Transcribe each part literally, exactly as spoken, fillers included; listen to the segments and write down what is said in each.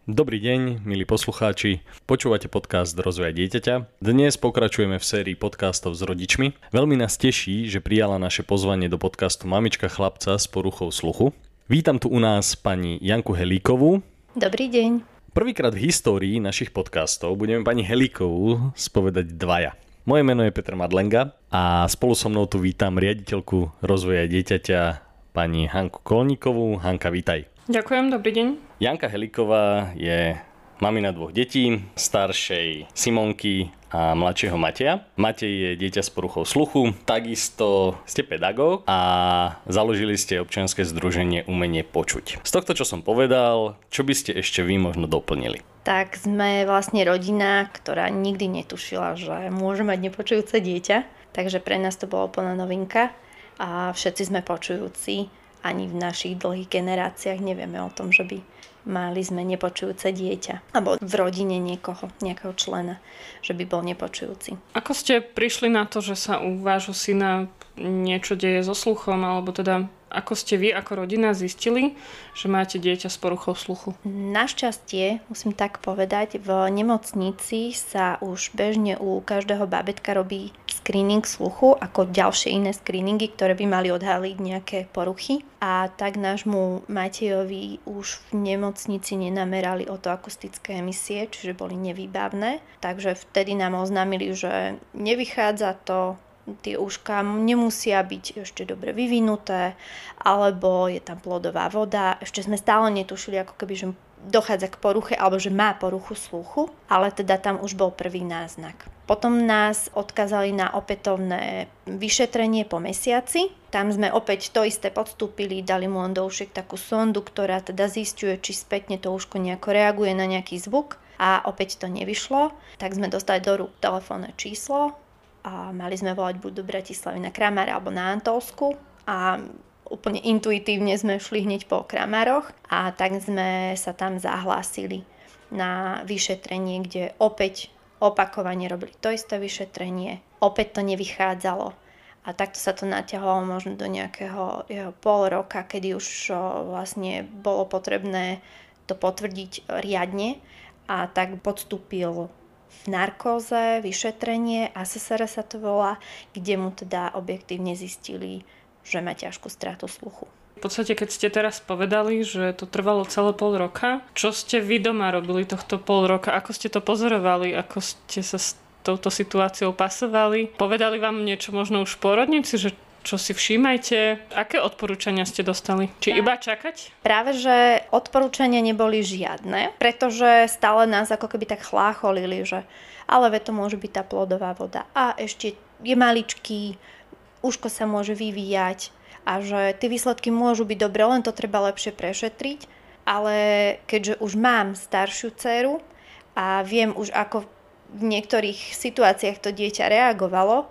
Dobrý deň, milí poslucháči. Počúvate podcast Rozvoja dieťaťa. Dnes pokračujeme v sérii podcastov s rodičmi. Veľmi nás teší, že prijala naše pozvanie do podcastu Mamička chlapca s poruchou sluchu. Vítam tu u nás pani Janku Helíkovú. Dobrý deň. Prvýkrát v histórii našich podcastov budeme pani Helíkovú spovedať dvaja. Moje meno je Peter Madlenga a spolu so mnou tu vítam riaditeľku Rozvoja dieťaťa pani Hanku Kolníkovú. Hanka, vítaj. Ďakujem, dobrý deň. Janka Helíková je mamina dvoch detí, staršej Simonky a mladšieho Mateja. Matej je dieťa s poruchou sluchu, takisto ste pedagóg a založili ste občianske združenie Umenie počuť. Z tohto, čo som povedal, čo by ste ešte vy možno doplnili? Tak sme vlastne rodina, ktorá nikdy netušila, že môže mať nepočujúce dieťa, takže pre nás to bolo plná novinka a všetci sme počujúci. Ani v našich dlhých generáciách nevieme o tom, že by mali sme nepočujúce dieťa. Alebo v rodine niekoho, nejakého člena, že by bol nepočujúci. Ako ste prišli na to, že sa u vášho syna niečo deje so sluchom, alebo teda ako ste vy ako rodina zistili, že máte dieťa s poruchou sluchu? Našťastie, musím tak povedať, v nemocnici sa už bežne u každého bábätka robí screening sluchu, ako ďalšie iné screeningy, ktoré by mali odhaliť nejaké poruchy. A tak nášmu Matejovi už v nemocnici nenamerali otoakustické emisie, čiže boli nevýbavné. Takže vtedy nám oznámili, že nevychádza to, tie ušká nemusia byť ešte dobre vyvinuté, alebo je tam plodová voda. Ešte sme stále netušili, ako keby, že dochádza k poruche, alebo že má poruchu sluchu, ale teda tam už bol prvý náznak. Potom nás odkázali na opätovné vyšetrenie po mesiaci. Tam sme opäť to isté podstúpili, dali mu len do ušiek takú sondu, ktorá teda zisťuje, či spätne to uško nejako reaguje na nejaký zvuk a opäť to nevyšlo. Tak sme dostali do rúk telefónne číslo a mali sme volať buď do Bratislavy na Kramáre alebo na Antolsku a úplne intuitívne sme šli hneď po Kramároch a tak sme sa tam zahlásili na vyšetrenie, kde opäť opakovane robili to isté vyšetrenie, opäť to nevychádzalo a takto sa to natiahlo možno do nejakého jeho pol roka, kedy už vlastne bolo potrebné to potvrdiť riadne a tak podstúpil v narkóze, vyšetrenie, á es es er sa to volá, kde mu teda objektívne zistili, že má ťažkú stratu sluchu. V podstate, keď ste teraz povedali, že to trvalo celé pol roka, čo ste vy doma robili tohto pol roka? Ako ste to pozorovali? Ako ste sa s touto situáciou pasovali? Povedali vám niečo možno už porodníci, že čo si všímajte? Aké odporúčania ste dostali? Či iba čakať? Práve, že odporúčania neboli žiadne, pretože stále nás ako keby tak chlácholili, že ale veď to môže byť tá plodová voda a ešte je maličký, uško sa môže vyvíjať a že tie výsledky môžu byť dobré, len to treba lepšie prešetriť. Ale keďže už mám staršiu dceru a viem už ako v niektorých situáciách to dieťa reagovalo,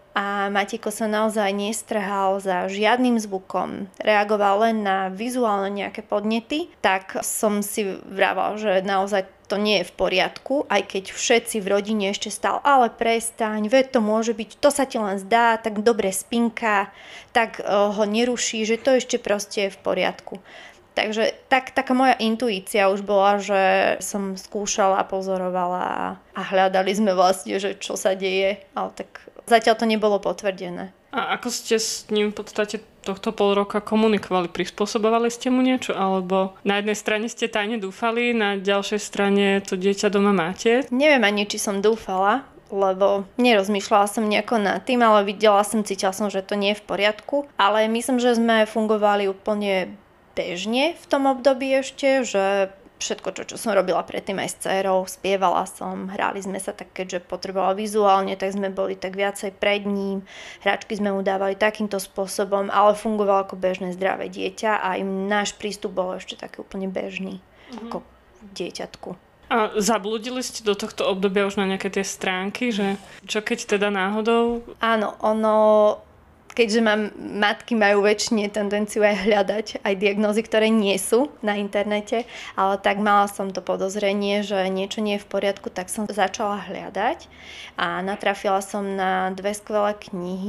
a Matejko sa naozaj nestrhal za žiadnym zvukom, reagoval len na vizuálne nejaké podnety, tak som si vravala, že naozaj to nie je v poriadku, aj keď všetci v rodine ešte stále, ale prestaň, veď to môže byť, to sa ti len zdá, tak dobre spinka, tak ho neruší, že to ešte proste je v poriadku. Takže tak, taká moja intuícia už bola, že som skúšala, pozorovala a hľadali sme vlastne, že čo sa deje, ale tak zatiaľ to nebolo potvrdené. A ako ste s ním v podstate tohto pol roka komunikovali? Prispôsobovali ste mu niečo? Alebo na jednej strane ste tajne dúfali, na ďalšej strane to dieťa doma máte? Neviem ani, či som dúfala, lebo nerozmýšľala som nejako nad tým, ale videla som, cítila som, že to nie je v poriadku. Ale myslím, že sme fungovali úplne bežne v tom období ešte, že všetko, čo, čo som robila predtým aj s dcérou, spievala som, hrali sme sa tak, keďže potrebovala vizuálne, tak sme boli tak viacej pred ním, hračky sme mu dávali takýmto spôsobom, ale fungovalo ako bežné zdravé dieťa a im náš prístup bol ešte taký úplne bežný, mm-hmm. ako dieťatku. A zablúdili ste do tohto obdobia už na nejaké tie stránky, že čo keď teda náhodou? Áno, ono... Keďže mám, matky majú väčšine tendenciu aj hľadať aj diagnózy, ktoré nie sú na internete, ale tak mala som to podozrenie, že niečo nie je v poriadku, tak som začala hľadať a natrafila som na dve skvelé knihy,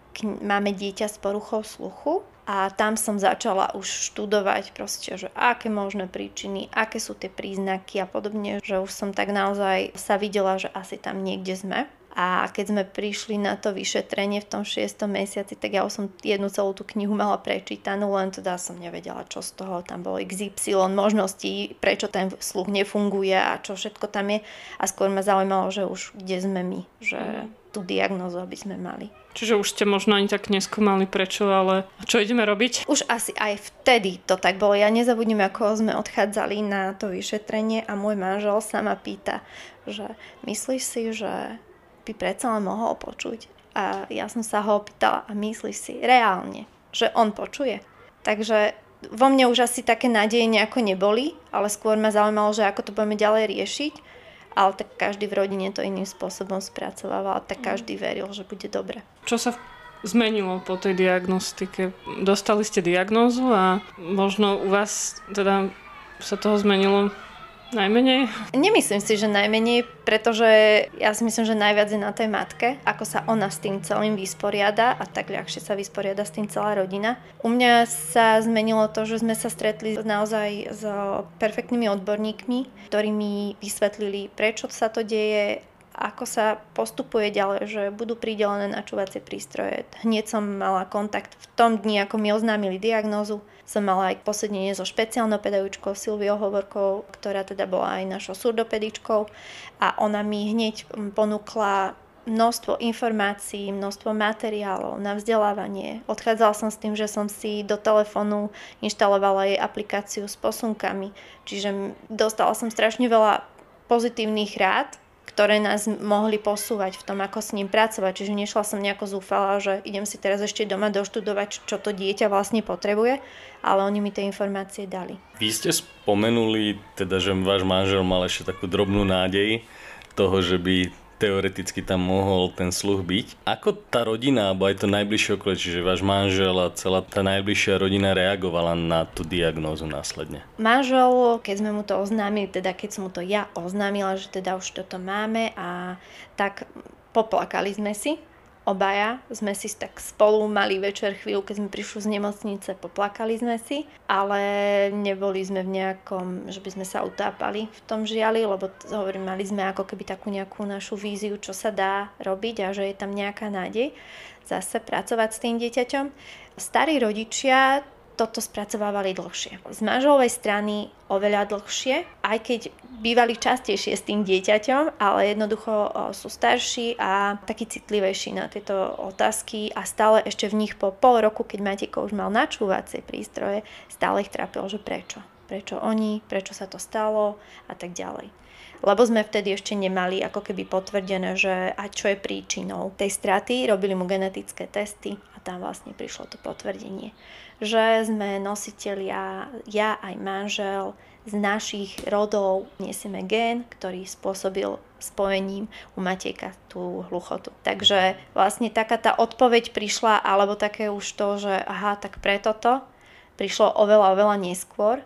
máme dieťa s poruchou sluchu a tam som začala už študovať proste, že aké možné príčiny, aké sú tie príznaky a podobne, že už som tak naozaj sa videla, že asi tam niekde sme. A keď sme prišli na to vyšetrenie v tom šiestom mesiaci, tak ja už som jednu celú tú knihu mala prečítanú, len teda som nevedela, čo z toho. Tam bolo iks ypsilon možností, prečo ten sluch nefunguje a čo všetko tam je. A skôr ma zaujímalo, že už kde sme my, že tú diagnózu by sme mali. Čiže už ste možno ani tak neskúmali prečo, ale čo ideme robiť? Už asi aj vtedy to tak bolo. Ja nezabudnem, ako sme odchádzali na to vyšetrenie a môj manžel sa ma pýta, že myslíš si, že by predsa len mohol počuť. A ja som sa ho opýtala, a myslíš si reálne, že on počuje? Takže vo mne už asi také nádeje nejako neboli, ale skôr ma zaujímalo, že ako to budeme ďalej riešiť. Ale tak každý v rodine to iným spôsobom spracovával, tak každý veril, že bude dobre. Čo sa zmenilo po tej diagnostike? Dostali ste diagnózu a možno u vás teda sa toho zmenilo najmenej? Nemyslím si, že najmenej, pretože ja si myslím, že najviac je na tej matke, ako sa ona s tým celým vysporiada a tak ľahšie sa vysporiada s tým celá rodina. U mňa sa zmenilo to, že sme sa stretli naozaj s perfektnými odborníkmi, ktorí mi vysvetlili, prečo sa to deje, ako sa postupuje ďalej, že budú pridelené načúvacie prístroje. Hneď som mala kontakt v tom dni, ako mi oznámili diagnózu. Som mala aj posedenie so špeciálnou pedagogičkou Silviou Hovorkou, ktorá teda bola aj našou surdopedičkou a ona mi hneď ponúkla množstvo informácií, množstvo materiálov na vzdelávanie. Odchádzala som s tým, že som si do telefónu inštalovala jej aplikáciu s posunkami, čiže dostala som strašne veľa pozitívnych rád, ktoré nás mohli posúvať v tom, ako s ním pracovať. Čiže nešla som nejako zúfala, že idem si teraz ešte doma doštudovať, čo to dieťa vlastne potrebuje, ale oni mi tie informácie dali. Vy ste spomenuli, teda, že váš manžel mal ešte takú drobnú nádej toho, že by teoreticky tam mohol ten sluch byť. Ako tá rodina, alebo aj to najbližšie okolie, čiže váš manžel a celá tá najbližšia rodina reagovala na tú diagnózu následne? Manžel, keď sme mu to oznámili, teda keď som mu to ja oznámila, že teda už toto máme, a tak poplakali sme si. Obaja sme si tak spolu mali večer chvíľu, keď sme prišli z nemocnice, poplakali sme si, ale neboli sme v nejakom, že by sme sa utápali v tom žiali, lebo hovorím, mali sme ako keby takú nejakú našu víziu, čo sa dá robiť a že je tam nejaká nádej zase pracovať s tým dieťaťom. Starí rodičia toto spracovávali dlhšie. Z manželovej strany oveľa dlhšie, aj keď bývali častejšie s tým dieťaťom, ale jednoducho sú starší a takí citlivejší na tieto otázky a stále ešte v nich po pol roku, keď Matejko už mal načúvacie prístroje, stále ich trápilo, že prečo. Prečo oni, prečo sa to stalo a tak ďalej. Lebo sme vtedy ešte nemali ako keby potvrdené, že a čo je príčinou tej straty, robili mu genetické testy a tam vlastne prišlo to potvrdenie, že sme nositelia, ja aj manžel, z našich rodov nesieme gén, ktorý spôsobil spojením u Matejka tú hluchotu. Takže vlastne taká tá odpoveď prišla, alebo také už to, že aha, tak preto to prišlo oveľa, oveľa neskôr.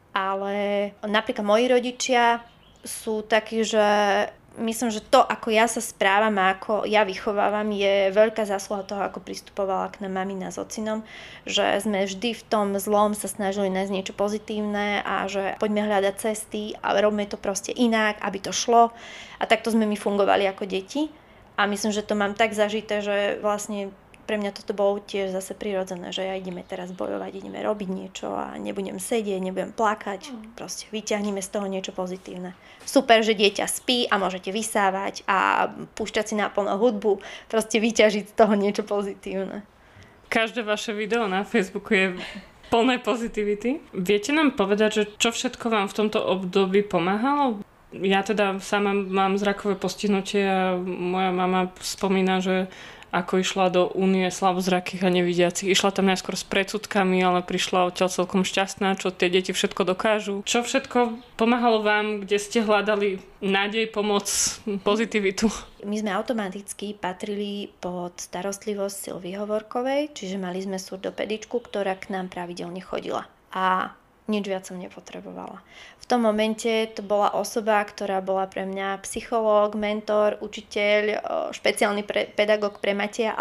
Ale napríklad moji rodičia sú takí, že myslím, že to, ako ja sa správam a ako ja vychovávam, je veľká zásluha toho, ako pristupovala k nám mamina s ocinom, že sme vždy v tom zlom sa snažili nájsť niečo pozitívne a že poďme hľadať cesty a robíme to proste inak, aby to šlo. A takto sme my fungovali ako deti a myslím, že to mám tak zažité, že vlastne pre mňa toto bolo tiež zase prirodzené, že ja ideme teraz bojovať, ideme robiť niečo a nebudem sedieť, nebudem plakať, proste vyťahneme z toho niečo pozitívne. Super, že dieťa spí a môžete vysávať a púšťať si naplno hudbu, proste vyťažiť z toho niečo pozitívne. Každé vaše video na Facebooku je plné pozitivity. Viete nám povedať, že čo všetko vám v tomto období pomáhalo? Ja teda sama mám zrakové postihnutie a moja mama spomína, že ako išla do Únie slabozrakých a nevidiacich. Išla tam najskôr s predsudkami, ale prišla odtiaľ celkom šťastná, čo tie deti všetko dokážu. Čo všetko pomáhalo vám, kde ste hľadali nádej, pomoc, pozitivitu? My sme automaticky patrili pod starostlivosť Silvy Hovorkovej, čiže mali sme surdopedičku, ktorá k nám pravidelne chodila. A nič viac som nepotrebovala. V tom momente to bola osoba, ktorá bola pre mňa psychológ, mentor, učiteľ, špeciálny pre, pedagóg pre Mateja, ale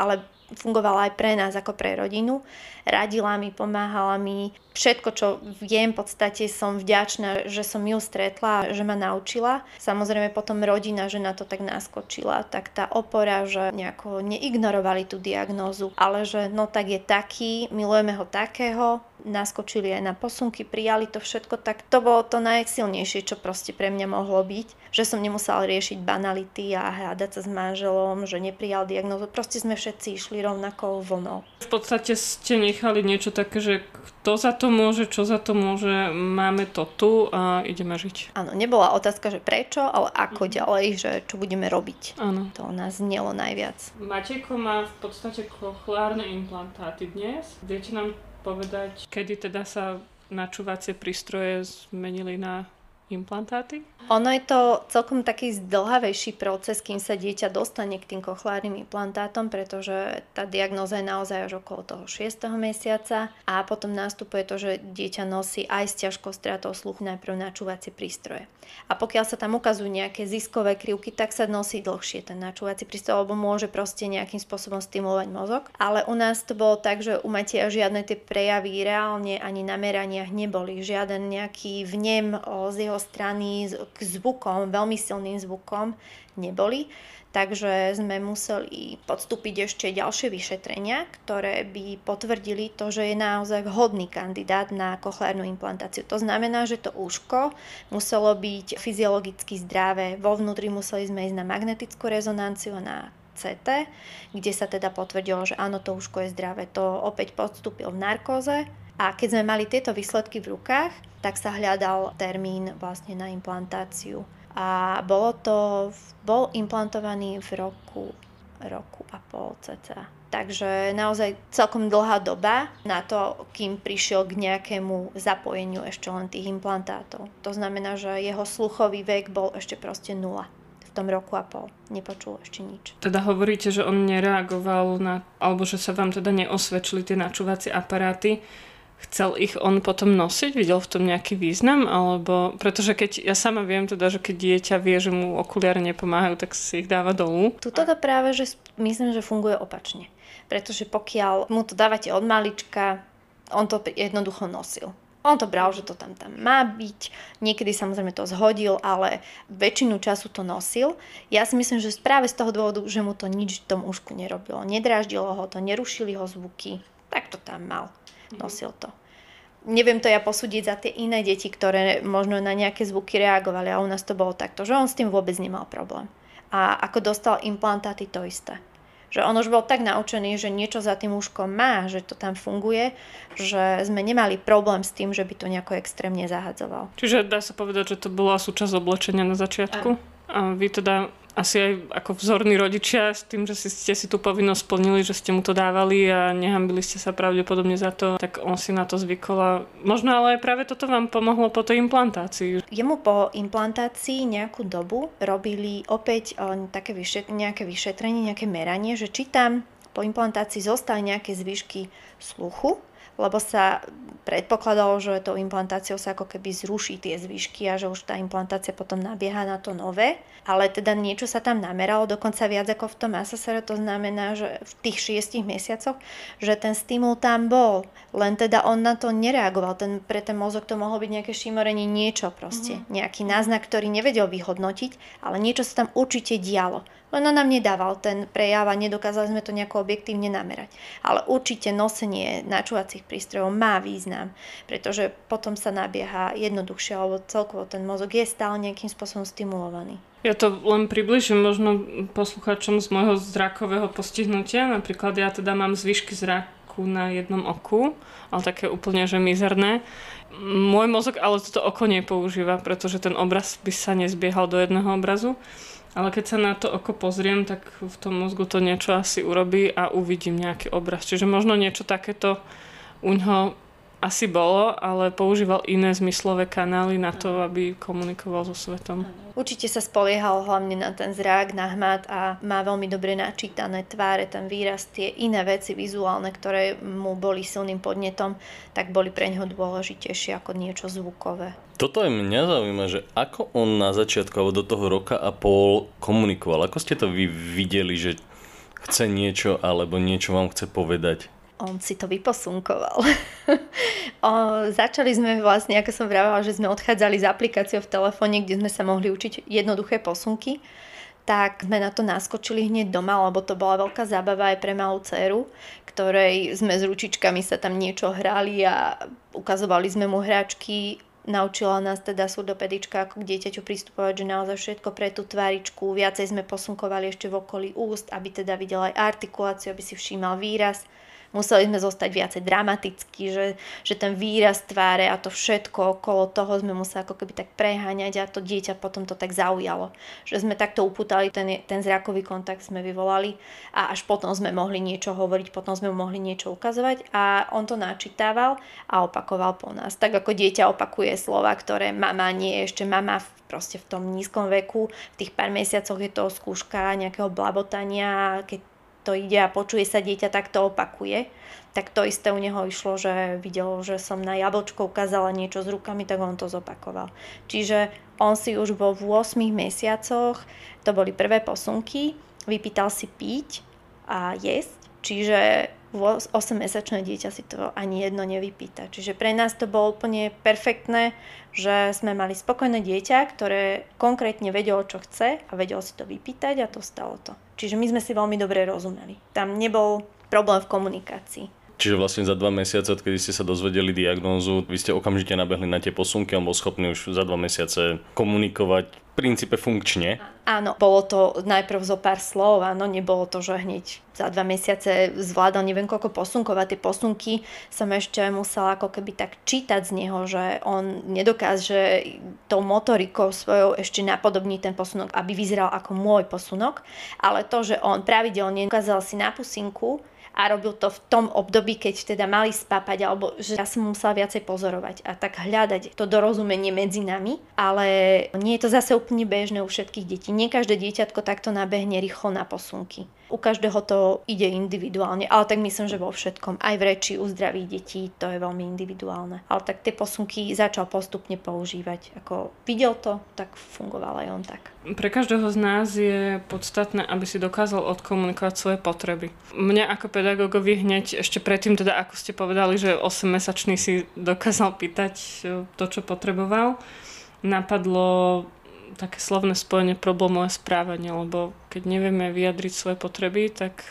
fungovala aj pre nás ako pre rodinu. Radila mi, pomáhala mi. Všetko, čo viem, v podstate som vďačná, že som ju stretla, že ma naučila. Samozrejme potom rodina, že na to tak naskočila, tak tá opora, že nejako neignorovali tú diagnózu, ale že no tak je taký, milujeme ho takého, naskočili aj na posunky, prijali to všetko, tak to bolo to najsilnejšie, čo proste pre mňa mohlo byť. Že som nemusela riešiť banality a hádať sa s manželom, že neprijal diagnózu. Proste sme všetci išli rovnakou vlnou. V podstate ste nechali niečo také, že kto za to môže, čo za to môže, máme to tu a ideme žiť. Áno, nebola otázka, že prečo, ale ako ďalej, že čo budeme robiť. Áno. To nás znelo najviac. Matejko má v podstate kochlárne implantáty dnes. Viete nám povedať, kedy teda sa načúvacie prístroje zmenili na implantáty? Ono je to celkom taký zdĺhavejší proces, kým sa dieťa dostane k tým kochlárnym implantátom, pretože tá diagnóza je naozaj až okolo toho šiesteho mesiaca a potom nastupuje to, že dieťa nosí aj s ťažkou stratou sluchu najprv načúvacie prístroje. A pokiaľ sa tam ukazujú nejaké ziskové krivky, tak sa nosí dlhšie ten načúvací prístroj, lebo môže proste nejakým spôsobom stimulovať mozog. Ale u nás to bolo tak, že u Mateja žiadne tie prejavy reálne ani na meraniach neboli. Žiaden nejaký vnem z jeho strany k zvukom, veľmi silným zvukom neboli. Takže sme museli podstúpiť ešte ďalšie vyšetrenia, ktoré by potvrdili to, že je naozaj vhodný kandidát na kochlárnu implantáciu. To znamená, že to úško muselo byť fyziologicky zdravé. Vo vnútri museli sme ísť na magnetickú rezonanciu, na cé té, kde sa teda potvrdilo, že áno, to úško je zdravé. To opäť podstúpil v narkóze. A keď sme mali tieto výsledky v rukách, tak sa hľadal termín vlastne na implantáciu. A bolo to, bol implantovaný v roku, roku a pol cca. Takže naozaj celkom dlhá doba na to, kým prišiel k nejakému zapojeniu ešte len tých implantátov. To znamená, že jeho sluchový vek bol ešte proste nula. V tom roku a pol. Nepočul ešte nič. Teda hovoríte, že on nereagoval na, alebo že sa vám teda neosvedčili tie načúvacie aparáty. Chcel ich on potom nosiť? Videl v tom nejaký význam? Alebo, pretože keď ja sama viem teda, že keď dieťa vie, že mu okuliare nepomáhajú, tak si ich dáva dolu. Tuto to práve, že myslím, že funguje opačne. Pretože pokiaľ mu to dávate od malička, on to jednoducho nosil. On to bral, že to tam, tam má byť. Niekedy samozrejme to zhodil, ale väčšinu času to nosil. Ja si myslím, že práve z toho dôvodu, že mu to nič v tom ušku nerobilo. Nedráždilo ho to, nerušili ho zvuky. Tak to tam mal. Nosil to. Neviem to ja posúdiť za tie iné deti, ktoré možno na nejaké zvuky reagovali, a u nás to bolo takto, že on s tým vôbec nemal problém. A ako dostal implantáty, to isté. Že on už bol tak naučený, že niečo za tým úškom má, že to tam funguje, že sme nemali problém s tým, že by to nejako extrémne zahadzoval. Čiže dá sa povedať, že to bola súčasť oblečenia na začiatku? A vy teda asi aj ako vzorní rodičia s tým, že si, ste si tú povinnosť splnili, že ste mu to dávali a nehambili ste sa pravdepodobne za to, tak on si na to zvykol a možno ale aj práve toto vám pomohlo po tej implantácii. Jemu po implantácii nejakú dobu robili opäť o, také vyšet, nejaké vyšetrenie, nejaké meranie, že či tam po implantácii zostali nejaké zvyšky sluchu, lebo sa predpokladalo, že tou implantáciou sa ako keby zruší tie zvyšky a že už tá implantácia potom nabieha na to nové. Ale teda niečo sa tam nameralo, dokonca viac ako v tom es es er, to znamená, že v tých šiestich mesiacoch, že ten stimul tam bol, len teda on na to nereagoval. Ten, pre ten mozog to mohlo byť nejaké šimorenie, niečo proste, mm-hmm. nejaký náznak, ktorý nevedel vyhodnotiť, ale niečo sa tam určite dialo. Len on nám nedával ten prejav a nedokázali sme to nejako objektívne namerať. Ale určite nosenie načúvacích prístrojov má význam, pretože potom sa nabieha jednoduchšie, alebo celkovo ten mozog je stále nejakým spôsobom stimulovaný. Ja to len približím možno poslucháčom z môjho zrakového postihnutia. Napríklad ja teda mám zvyšky zraku na jednom oku, ale také úplne, že mizerné. Môj mozog ale toto oko nepoužíva, pretože ten obraz by sa nezbiehal do jedného obrazu. Ale keď sa na to oko pozriem, tak v tom mozgu to niečo asi urobí a uvidím nejaký obraz. Čiže možno niečo takéto u ňoho asi bolo, ale používal iné zmyslové kanály na to, aby komunikoval so svetom. Určite sa spoliehal hlavne na ten zrak, na hmat a má veľmi dobre načítané tváre, ten výraz, tie iné veci vizuálne, ktoré mu boli silným podnetom, tak boli pre ňoho dôležitejšie ako niečo zvukové. Toto aj mňa zaujíma, že ako on na začiatku alebo do toho roka a pol komunikoval. Ako ste to vy videli, že chce niečo alebo niečo vám chce povedať? On si to vyposunkoval. o, začali sme vlastne, ako som vravela, že sme odchádzali z aplikáciou v telefóne, kde sme sa mohli učiť jednoduché posunky, tak sme na to naskočili hneď doma, lebo to bola veľká zábava aj pre malú dceru, ktorej sme s ručičkami sa tam niečo hrali a ukazovali sme mu hračky. Naučila nás teda surdopedička, ako k dieťaťu pristupovať, že naozaj všetko pre tú tváričku. Viacej sme posunkovali ešte v okolí úst, aby teda videl aj artikuláciu, aby si všímal výraz. Museli sme zostať viacej dramatickí, že, že ten výraz tváre a to všetko okolo toho sme museli ako keby tak preháňať a to dieťa potom to tak zaujalo. Že sme takto upútali, ten, ten zrakový kontakt sme vyvolali a až potom sme mohli niečo hovoriť, potom sme mu mohli niečo ukazovať a on to načítával a opakoval po nás. Tak ako dieťa opakuje slova, ktoré mama nie, ešte mama v, proste v tom nízkom veku, v tých pár mesiacoch je to skúška nejakého blabotania, keď to ide a počuje sa dieťa, tak to opakuje. Tak to isté u neho išlo, že videl, že som na jablčko ukázala niečo s rukami, tak on to zopakoval. Čiže on si už vo ôsmich mesiacoch, to boli prvé posunky, vypýtal si piť a jesť, čiže osemmesačné dieťa si to ani jedno nevypýta. Čiže pre nás to bolo úplne perfektné, že sme mali spokojné dieťa, ktoré konkrétne vedelo, čo chce a vedelo si to vypýtať a to stalo to. Čiže my sme si veľmi dobre rozumeli. Tam nebol problém v komunikácii. Čiže vlastne za dva mesiace, odkedy ste sa dozvedeli diagnózu, vy ste okamžite nabehli na tie posunky a bol schopný už za dva mesiace komunikovať v princípe funkčne. Áno, bolo to najprv zo pár slov, áno, nebolo to, že hneď za dva mesiace zvládal neviem koľko posunkov a tie posunky som ešte musela ako keby tak čítať z neho, že on nedokáže tou motorikou svojou ešte napodobniť ten posunok, aby vyzeral ako môj posunok, ale to, že on pravidelne ukázal si na pusinku a robil to v tom období, keď teda mali spápať, alebo že ja som musela viacej pozorovať a tak hľadať to dorozumenie medzi nami, ale nie je to zase úplne bežné u všetkých detí. Nie každé dieťatko takto nabehne rýchlo na posunky. U každého to ide individuálne, ale tak myslím, že vo všetkom, aj v reči u zdravých detí, to je veľmi individuálne. Ale tak tie posunky začal postupne používať. Ako videl to, tak fungoval aj on tak. Pre každého z nás je podstatné, aby si dokázal odkomunikovať svoje potreby. Mňa ako pedagógovi hneď ešte predtým, teda ako ste povedali, že osemmesačný si dokázal pýtať to, čo potreboval, napadlo také slovné spojenie problémové správanie, lebo keď nevieme vyjadriť svoje potreby, tak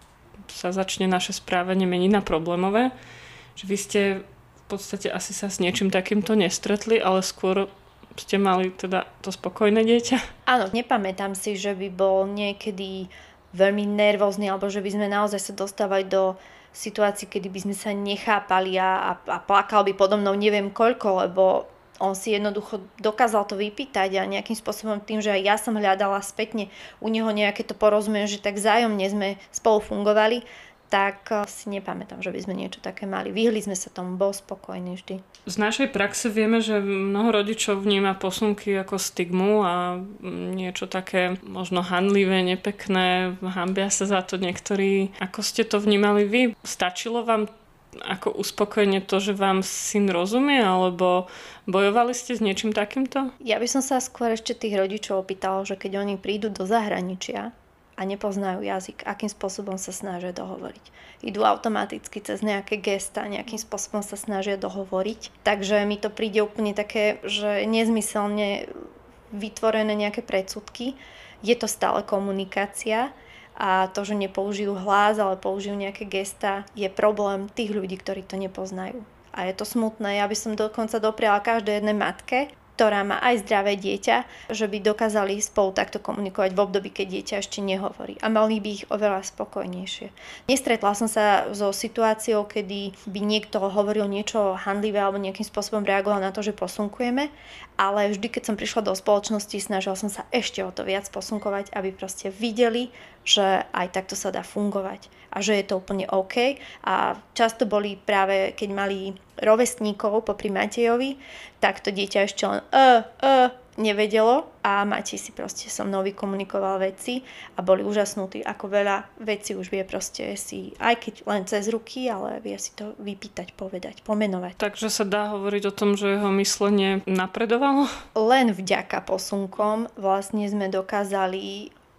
sa začne naše správanie meniť na problémové. Že vy ste v podstate asi sa s niečím takýmto nestretli, ale skôr ste mali teda to spokojné dieťa? Áno, nepamätám si, že by bol niekedy veľmi nervózny, alebo že by sme naozaj sa dostávali do situácií, kedy by sme sa nechápali a, a plakal by podo mnou neviem koľko, lebo on si jednoducho dokázal to vypýtať a nejakým spôsobom tým, že aj ja som hľadala spätne u neho nejaké to porozumenie, že tak vzájomne sme spolu fungovali, tak si nepamätám, že by sme niečo také mali. Vyhli sme sa tomu, bol spokojný vždy. Z našej praxe vieme, že mnoho rodičov vníma posunky ako stigmu a niečo také možno hanlivé, nepekné, hanbia sa za to niektorí. Ako ste to vnímali vy? Stačilo vám ako uspokojenie to, že vám syn rozumie, alebo bojovali ste s niečím takýmto? Ja by som sa skôr ešte tých rodičov opýtala, že keď oni prídu do zahraničia a nepoznajú jazyk, akým spôsobom sa snažia dohovoriť. Idú automaticky cez nejaké gesta, nejakým spôsobom sa snažia dohovoriť. Takže mi to príde úplne také, že nezmyselne vytvorené nejaké predsudky. Je to stále komunikácia. A to, že nepoužijú hlas, ale použijú nejaké gesta, je problém tých ľudí, ktorí to nepoznajú. A je to smutné. Ja by som dokonca dopriala každej jednej matke, ktorá má aj zdravé dieťa, že by dokázali spolu takto komunikovať v období, keď dieťa ešte nehovorí. A mali by ich oveľa spokojnejšie. Nestretla som sa so situáciou, kedy by niekto hovoril niečo handlivé alebo nejakým spôsobom reagoval na to, že posunkujeme, ale vždy, keď som prišla do spoločnosti, snažila som sa ešte o to viac posunkovať, aby proste videli, že aj takto sa dá fungovať a že je to úplne OK. A často boli práve, keď mali rovesníkov popri Matejovi, tak to dieťa ešte len uh, uh, nevedelo a Matej si proste so mnou vykomunikoval veci a boli úžasnutí, ako veľa vecí už vie proste si, aj keď len cez ruky, ale vie si to vypýtať, povedať, pomenovať. Takže sa dá hovoriť o tom, že jeho myslenie napredovalo? Len vďaka posunkom vlastne sme dokázali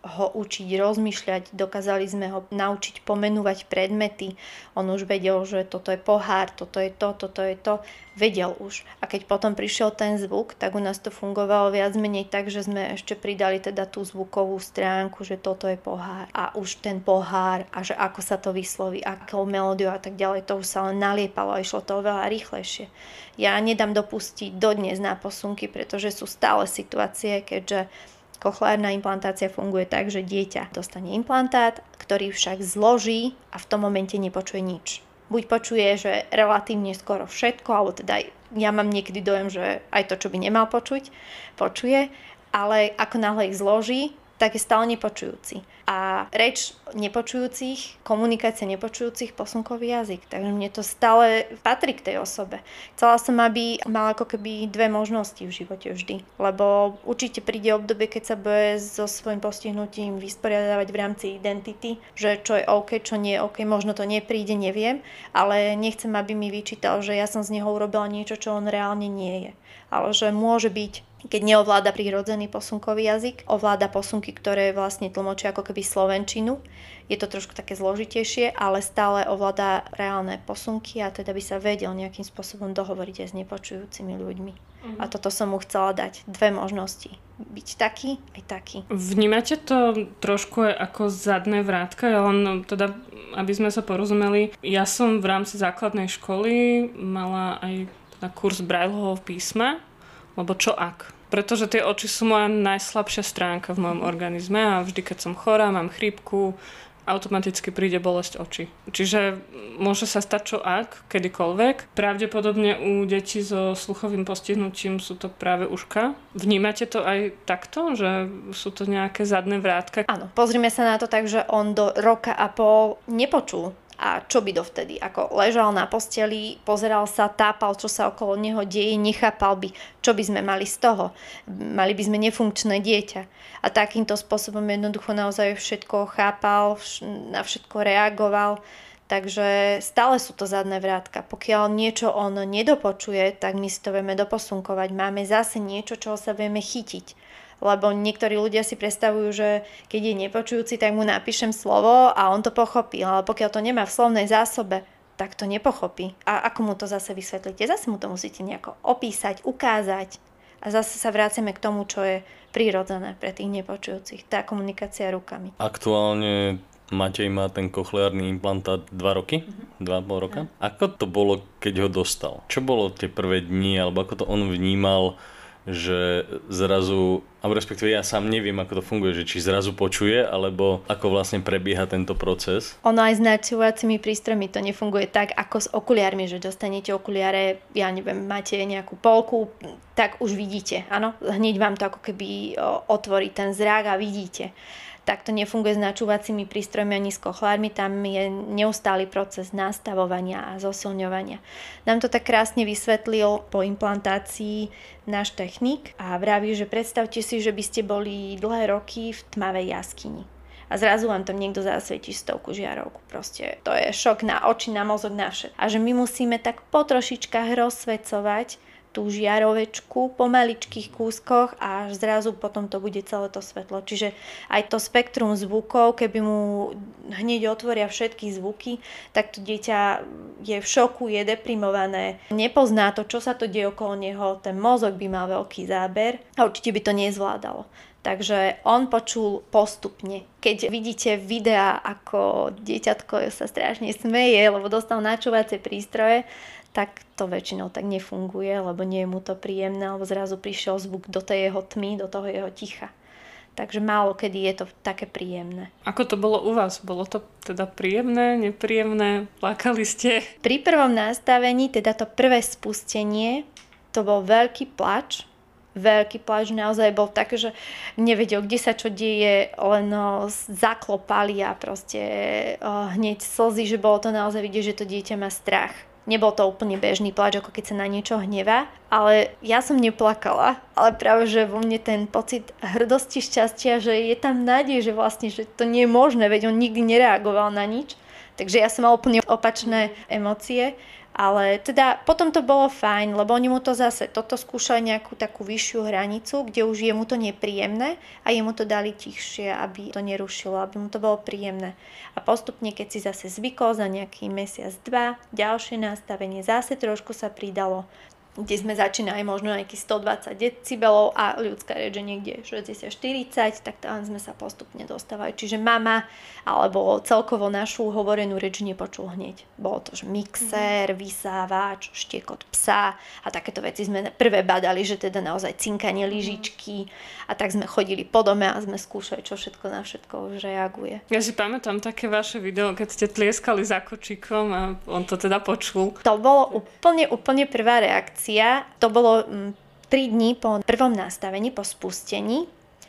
ho učiť rozmýšľať, dokázali sme ho naučiť pomenúvať predmety. On už vedel, že toto je pohár, toto je to, toto je to. Vedel už. A keď potom prišiel ten zvuk, tak u nás to fungovalo viac menej tak, že sme ešte pridali teda tú zvukovú stránku, že toto je pohár. A už ten pohár a že ako sa to vysloví, akou melódiou a tak ďalej, to už sa len naliepalo a išlo to oveľa rýchlejšie. Ja nedám dopustiť dodnes na posunky, pretože sú stále situácie, keďže kochleárna implantácia funguje tak, že dieťa dostane implantát, ktorý však zloží a v tom momente nepočuje nič. Buď počuje, že relatívne skoro všetko, alebo teda ja mám niekedy dojem, že aj to, čo by nemal počuť, počuje, ale ako náhle ich zloží, tak je stále nepočujúci. A reč nepočujúcich, komunikácia nepočujúcich, posunkový jazyk. Takže mne to stále patrí k tej osobe. Chcela som, aby mal ako keby dve možnosti v živote vždy. Lebo určite príde obdobie, keď sa bude so svojím postihnutím vysporiadavať v rámci identity, že čo je OK, čo nie je OK, možno to nepríde, neviem, ale nechcem, aby mi vyčítal, že ja som z neho urobila niečo, čo on reálne nie je. Ale že môže byť, keď neovláda prírodzený posunkový jazyk, ovláda posunky, ktoré vlastne tlmočia ako keby slovenčinu. Je to trošku také zložitejšie, ale stále ovláda reálne posunky a teda by sa vedel nejakým spôsobom dohovoriť aj s nepočujúcimi ľuďmi. Mhm. A toto som mu chcela dať. Dve možnosti. Byť taký, aj taký. Vnímate to trošku ako zadné vrátka? Ja len teda, aby sme sa porozumeli, ja som v rámci základnej školy mala aj teda kurz Brailleho písma, lebo čo ak? Pretože tie oči sú moja najslabšia stránka v mojom organizme a vždy, keď som chorá, mám chrípku, automaticky príde bolesť očí. Čiže môže sa stať čo ak, kedykoľvek. Pravdepodobne u detí so sluchovým postihnutím sú to práve uška. Vnímate to aj takto, že sú to nejaké zadné vrátka? Áno, pozrime sa na to tak, že on do roka a pol nepočul. A čo by dovtedy? Ako ležal na posteli, pozeral sa, tápal, čo sa okolo neho deje, nechápal by, čo by sme mali z toho. Mali by sme nefunkčné dieťa. A takýmto spôsobom jednoducho naozaj všetko chápal, na všetko reagoval. Takže stále sú to zadné vrátka. Pokiaľ niečo on nedopočuje, tak my si to vieme doposunkovať. Máme zase niečo, čoho sa vieme chytiť. Lebo niektorí ľudia si predstavujú, že keď je nepočujúci, tak mu napíšem slovo a on to pochopí. Ale pokiaľ to nemá v slovnej zásobe, tak to nepochopí. A ako mu to zase vysvetlíte? Zase mu to musíte nejako opísať, ukázať. A zase sa vraceme k tomu, čo je prirodzené pre tých nepočujúcich. Tá komunikácia rukami. Aktuálne Matej má ten kochleárny implantát dva roky, mm-hmm. dva a pol roka. Ja. Ako to bolo, keď ho dostal? Čo bolo tie prvé dni, alebo ako to on vnímal, že zrazu, alebo respektíve ja sám neviem, ako to funguje, že či zrazu počuje, alebo ako vlastne prebieha tento proces? Ono aj s načúvacími prístrojmi to nefunguje tak, ako s okuliármi, že dostanete okuliare, ja neviem, máte nejakú polku, tak už vidíte, áno? Hneď vám to ako keby otvorí ten zrak a vidíte. Tak to nefunguje s načúvacími prístrojmi ani s kochlármi, tam je neustály proces nastavovania a zosilňovania. Nám to tak krásne vysvetlil po implantácii náš technik a vraví, že predstavte si, že by ste boli dlhé roky v tmavej jaskyni. A zrazu vám tam niekto zasvietí stovku žiarovku. Proste to je šok na oči, na mozog, na všetko. A že my musíme tak po trošičkách rozsvecovať tú žiarovečku po maličkých kúskoch a až zrazu potom to bude celé to svetlo. Čiže aj to spektrum zvukov, keby mu hneď otvoria všetky zvuky, tak to dieťa je v šoku, je deprimované, nepozná to, čo sa to deje okolo neho, ten mozog by mal veľký záber a určite by to nezvládalo. Takže on počul postupne. Keď vidíte videá, ako dieťatko sa strašne smeje, lebo dostal načúvacie prístroje, tak to väčšinou tak nefunguje, lebo nie je mu to príjemné, alebo zrazu prišiel zvuk do tej jeho tmy, do toho jeho ticha. Takže málo kedy je to také príjemné. Ako to bolo u vás? Bolo to teda príjemné, nepríjemné? Plakali ste? Pri prvom nastavení, teda to prvé spustenie, to bol veľký plač. Veľký plač naozaj bol také, že nevedel, kde sa čo deje, len no, zaklopali a proste oh, hneď slzy, že bolo to naozaj vidieť, že to dieťa má strach. Nebol to úplne bežný pláč, ako keď sa na niečo hnevá, ale ja som neplakala, ale práve, že vo mne ten pocit hrdosti, šťastia, že je tam nádej, že vlastne, že to nie je možné, veď on nikdy nereagoval na nič. Takže ja som mala úplne opačné emócie Ale teda potom to bolo fajn, lebo oni mu to zase, toto skúšali nejakú takú vyššiu hranicu, kde už je mu to nepríjemné a jemu to dali tichšie, aby to nerušilo, aby mu to bolo príjemné. A postupne, keď si zase zvykol za nejaký mesiac, dva, ďalšie nastavenie, zase trošku sa pridalo, kde sme začínali možno nejakých stodvadsať decibelov a ľudská reč je niekde šesťdesiat štyridsať, tak tam sme sa postupne dostávali. Čiže mama alebo celkovo našu hovorenú reč nepočul hneď. Bolo to, že mixér, vysávač, štiekot psa a takéto veci sme prvé badali, že teda naozaj cinkanie lyžičky a tak sme chodili po dome a sme skúšali, čo všetko na všetko už reaguje. Ja si pamätám také vaše video, keď ste tlieskali za kočíkom a on to teda počul. To bolo úplne, úplne prvá reakcia. To bolo tri dní po prvom nastavení, po spustení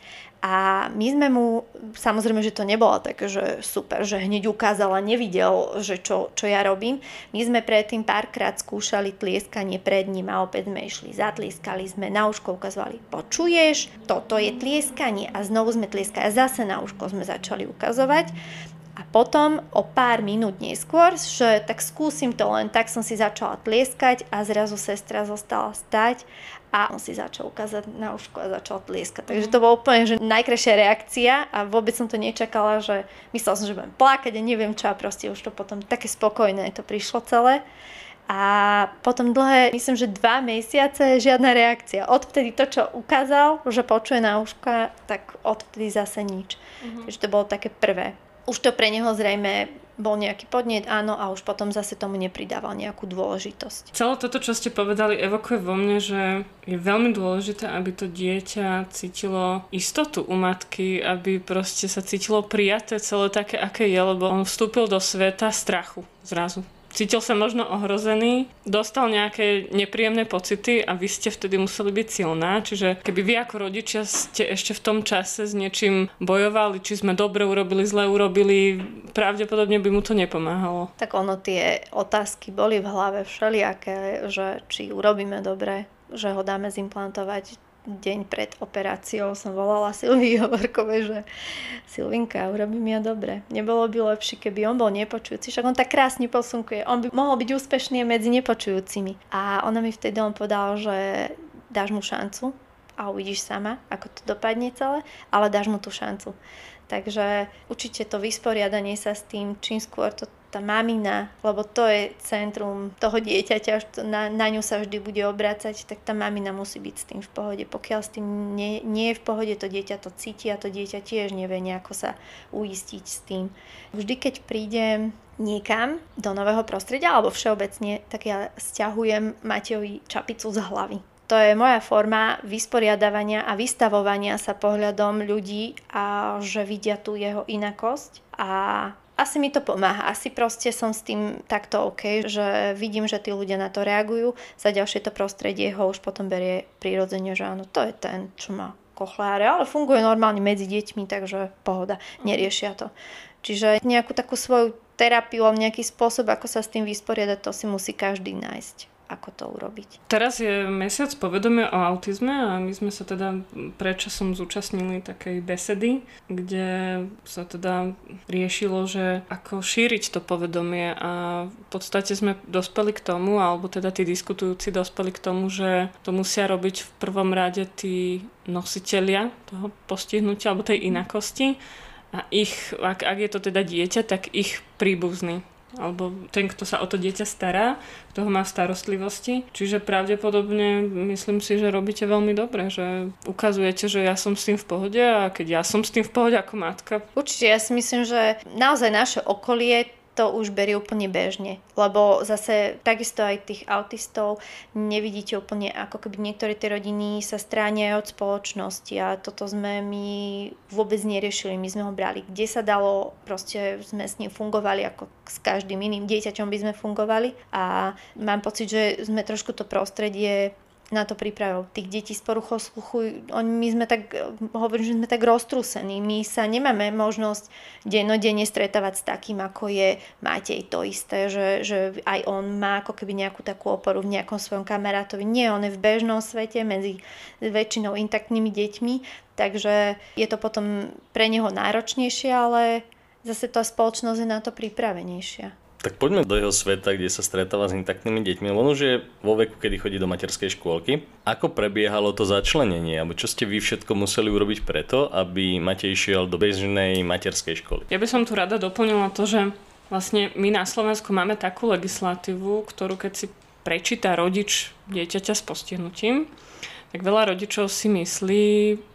a my sme mu, samozrejme, že to nebolo také, že super, že hneď ukázal a nevidel, že čo, čo ja robím. My sme predtým párkrát skúšali tlieskanie pred ním a opäť sme išli, zatlieskali sme, na uško ukazovali, počuješ, toto je tlieskanie a znovu sme tlieskali a zase na uško sme začali ukazovať. A potom o pár minút neskôr, že tak skúsim to len, tak som si začala tlieskať a zrazu sestra zostala stať a on si začal ukázať na uško a začal tlieskať. Takže to bolo úplne že najkrajšia reakcia a vôbec som to nečakala, že myslela som, že budem plakať a neviem čo a proste už to potom také spokojné to prišlo celé. A potom dlhé, myslím, že dva mesiace žiadna reakcia. Odvtedy to, čo ukázal, že počuje na uška, tak odvtedy zase nič. Uh-huh. Takže to bolo také prvé. Už to pre neho zrejme bol nejaký podnet, áno, a už potom zase tomu nepridával nejakú dôležitosť. Celé toto, čo ste povedali, evokuje vo mne, že je veľmi dôležité, aby to dieťa cítilo istotu u matky, aby proste sa cítilo prijaté celé také, aké je, lebo on vstúpil do sveta strachu zrazu. Cítil sa možno ohrozený, dostal nejaké nepríjemné pocity a vy ste vtedy museli byť silná. Čiže keby vy ako rodičia ste ešte v tom čase s niečím bojovali, či sme dobre urobili, zle urobili, pravdepodobne by mu to nepomáhalo. Tak ono, tie otázky boli v hlave všelijaké, že či urobíme dobre, že ho dáme zimplantovať. Deň pred operáciou som volala Silvii Hovorkovej, že Silvinka, urobím ja dobre. Nebolo by lepšie, keby on bol nepočujúci. Však on tak krásne posunkuje. On by mohol byť úspešný medzi nepočujúcimi. A ona mi vtedy on povedal, že dáš mu šancu a uvidíš sama, ako to dopadne celé, ale dáš mu tú šancu. Takže určite to vysporiadanie sa s tým, čím skôr to tá mamina, lebo to je centrum toho dieťaťa, na, na ňu sa vždy bude obrácať, tak tá mamina musí byť s tým v pohode. Pokiaľ s tým nie, nie je v pohode, to dieťa to cíti a to dieťa tiež nevie nejako sa uistiť s tým. Vždy, keď prídem niekam do nového prostredia alebo všeobecne, tak ja sťahujem Matejovi čapicu z hlavy. To je moja forma vysporiadavania a vystavovania sa pohľadom ľudí a že vidia tú jeho inakosť a asi mi to pomáha. Asi proste som s tým takto OK, že vidím, že tí ľudia na to reagujú. Za ďalšie to prostredie ho už potom berie prirodzene, že áno, to je ten, čo má kochláre, ale funguje normálne medzi deťmi, takže pohoda, neriešia to. Čiže nejakú takú svoju terapiu, nejaký spôsob, ako sa s tým vysporiadať, to si musí každý nájsť. Ako to urobiť. Teraz je mesiac povedomia o autizme a my sme sa teda predčasom zúčastnili takej besedy, kde sa teda riešilo, že ako šíriť to povedomie a v podstate sme dospeli k tomu, alebo teda tí diskutujúci dospeli k tomu, že to musia robiť v prvom rade tí nositelia toho postihnutia alebo tej inakosti a ich, ak, ak je to teda dieťa, tak ich príbuzný. Alebo ten, kto sa o to dieťa stará, kto ho má v starostlivosti. Čiže pravdepodobne myslím si, že robíte veľmi dobre, že ukazujete, že ja som s tým v pohode a keď ja som s tým v pohode ako matka. Určite, ja si myslím, že naozaj naše okolie to už berie úplne bežne, lebo zase takisto aj tých autistov nevidíte úplne, ako keby niektoré tie rodiny sa stráňajú od spoločnosti a toto sme my vôbec neriešili, my sme ho brali, kde sa dalo, proste sme s ním fungovali ako s každým iným dieťaťom by sme fungovali a mám pocit, že sme trošku to prostredie na to pripravil. Tých detí s poruchou sluchu, my sme tak, hovorím, že sme tak roztrúsení. My sa nemáme možnosť dennodenne stretávať s takým, ako je Matej, to isté, že, že aj on má ako keby nejakú takú oporu v nejakom svojom kamarátovi. Nie, on je v bežnom svete medzi väčšinou intaktnými deťmi, takže je to potom pre neho náročnejšie, ale zase tá spoločnosť je na to pripravenejšia. Tak poďme do jeho sveta, kde sa stretáva s intaktnými deťmi. On už je vo veku, kedy chodí do materskej škôlky. Ako prebiehalo to začlenenie? Alebo čo ste vy všetko museli urobiť preto, aby Matej išiel do bežnej materskej školy? Ja by som tu rada doplnila to, že vlastne my na Slovensku máme takú legislatívu, ktorú keď si prečíta rodič dieťaťa s postihnutím, tak veľa rodičov si myslí,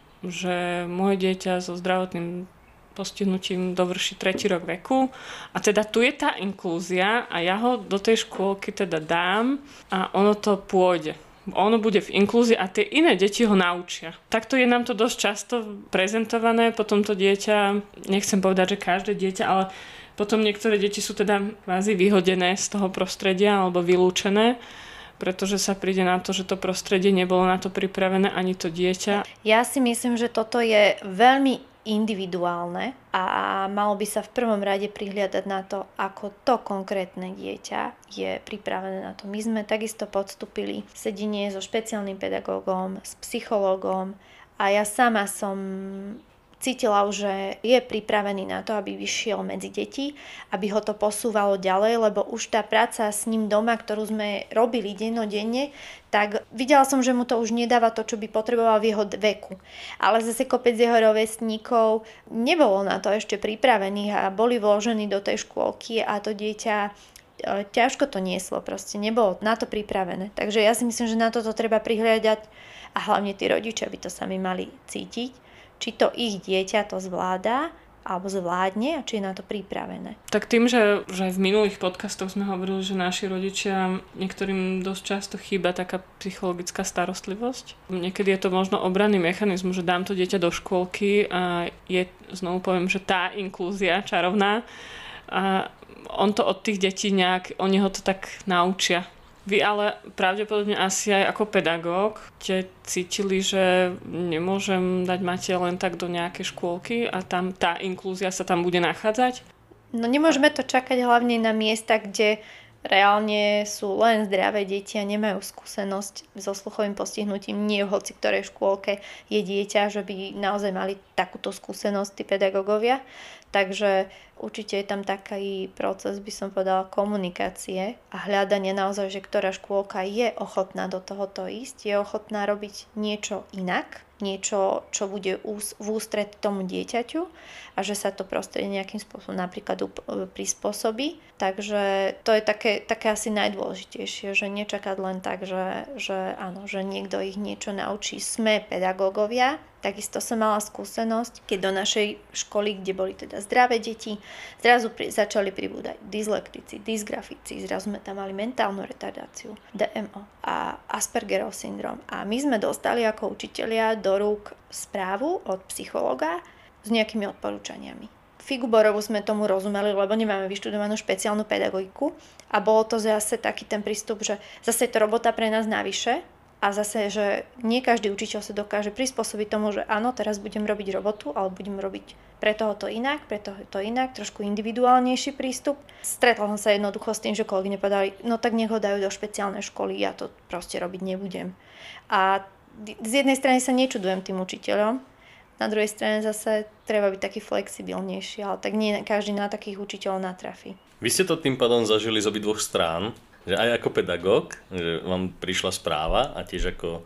že moje dieťa so zdravotným postihnutím dovrší tretí rok veku. A teda tu je tá inklúzia a ja ho do tej škôlky teda dám a ono to pôjde. Ono bude v inklúzii a tie iné deti ho naučia. Takto je nám to dosť často prezentované, potom to dieťa, nechcem povedať, že každé dieťa, ale potom niektoré deti sú teda kvázi vyhodené z toho prostredia alebo vylúčené, pretože sa príde na to, že to prostredie nebolo na to pripravené ani to dieťa. Ja si myslím, že toto je veľmi individuálne a malo by sa v prvom rade prihliadať na to, ako to konkrétne dieťa je pripravené na to. My sme takisto podstúpili sedenie so špeciálnym pedagógom, s psychológom a ja sama som cítila už, že je pripravený na to, aby vyšiel medzi deti, aby ho to posúvalo ďalej, lebo už tá práca s ním doma, ktorú sme robili dennodenne, tak videla som, že mu to už nedáva to, čo by potreboval v jeho veku. Ale zase kopec jeho rovesníkov nebolo na to ešte pripravených a boli vložení do tej škôlky a to dieťa ťažko to nieslo, proste nebolo na to pripravené. Takže ja si myslím, že na toto treba prihliadať a hlavne tí rodičia by to sami mali cítiť, či to ich dieťa to zvláda alebo zvládne a či je na to pripravené. Tak tým, že, že aj v minulých podcastoch sme hovorili, že naši rodičia, niektorým dosť často chýba taká psychologická starostlivosť. Niekedy je to možno obranný mechanizmus, že dám to dieťa do škôlky a je, znovu poviem, že tá inklúzia čarovná a on to od tých detí nejak, oni ho to tak naučia. Vy ale pravdepodobne asi aj ako pedagóg ste cítili, že nemôžem dať Mateja len tak do nejakej škôlky a tam tá inklúzia sa tam bude nachádzať? No nemôžeme to čakať hlavne na miesta, kde reálne sú len zdravé deti a nemajú skúsenosť so sluchovým postihnutím. Nie v hoci ktorej škôlke je dieťa, že by naozaj mali takúto skúsenosť tí pedagógovia. Takže určite je tam taký proces, by som povedala, komunikácie a hľadanie naozaj, že ktorá škôlka je ochotná do tohoto ísť, je ochotná robiť niečo inak, niečo, čo bude v ústretí tomu dieťaťu a že sa to prostredie nejakým spôsobom napríklad prispôsobí. Takže to je také, také asi najdôležitejšie, že nečakať len tak, že, že áno, že niekto ich niečo naučí. Sme pedagógovia, takisto som mala skúsenosť, keď do našej školy, kde boli teda zdravé deti, zrazu pri, začali pribúdať dyslektici, dysgrafici, zrazu sme tam mali mentálnu retardáciu, dé em ó a Aspergerov syndrom. A my sme dostali ako učitelia do rúk správu od psychologa s nejakými odporúčaniami. Figu borovu sme tomu rozumeli, lebo nemáme vyštudovanú špeciálnu pedagogiku a bolo to zase taký ten prístup, že zase je to robota pre nás navyše a zase, že nie každý učiteľ sa dokáže prispôsobiť tomu, že áno, teraz budem robiť robotu, ale budem robiť pre toho to inak, pre toho to inak, trošku individuálnejší prístup. Stretla som sa jednoducho s tým, že kolegyne povedali, no tak nech ho dajú do špeciálnej školy, ja to proste robiť nebudem. A z jednej strany sa nečudujem tým učiteľom, na druhej strane zase treba byť taký flexibilnejší, ale tak nie každý na takých učiteľov natrafí. Vy ste to tým pádom zažili z obidvoch strán, že aj ako pedagóg, že vám prišla správa a tiež ako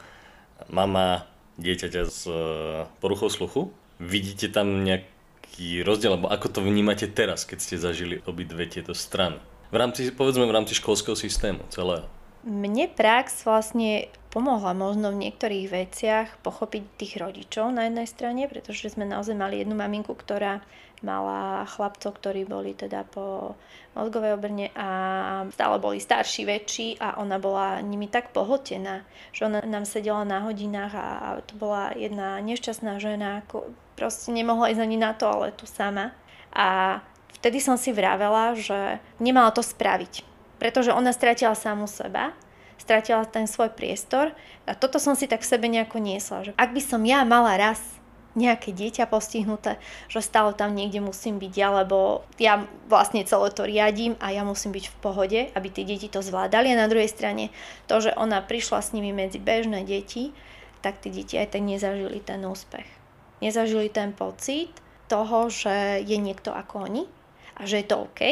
mama dieťaťa s poruchou sluchu. Vidíte tam nejaký rozdiel, alebo ako to vnímate teraz, keď ste zažili obidve tieto strany? V rámci, povedzme, v rámci školského systému celého. Mne prax vlastne pomohla možno v niektorých veciach pochopiť tých rodičov na jednej strane, pretože sme naozaj mali jednu maminku, ktorá mala chlapcov, ktorí boli teda po mozgovej obrne a stále boli starší, väčší a ona bola nimi tak pohltená, že ona nám sedela na hodinách a to bola jedna nešťastná žena, ako proste nemohla ísť ani na toaletu sama. A vtedy som si vravela, že nemala to spraviť, pretože ona stratila samu seba, stratila ten svoj priestor a toto som si tak v sebe nejako niesla, že ak by som ja mala raz nejaké dieťa postihnuté, že stále tam niekde musím byť ja, lebo ja vlastne celé to riadím a ja musím byť v pohode, aby tie deti to zvládali. A na druhej strane to, že ona prišla s nimi medzi bežné deti, tak tie deti aj tak nezažili ten úspech. Nezažili ten pocit toho, že je niekto ako oni a že je to OK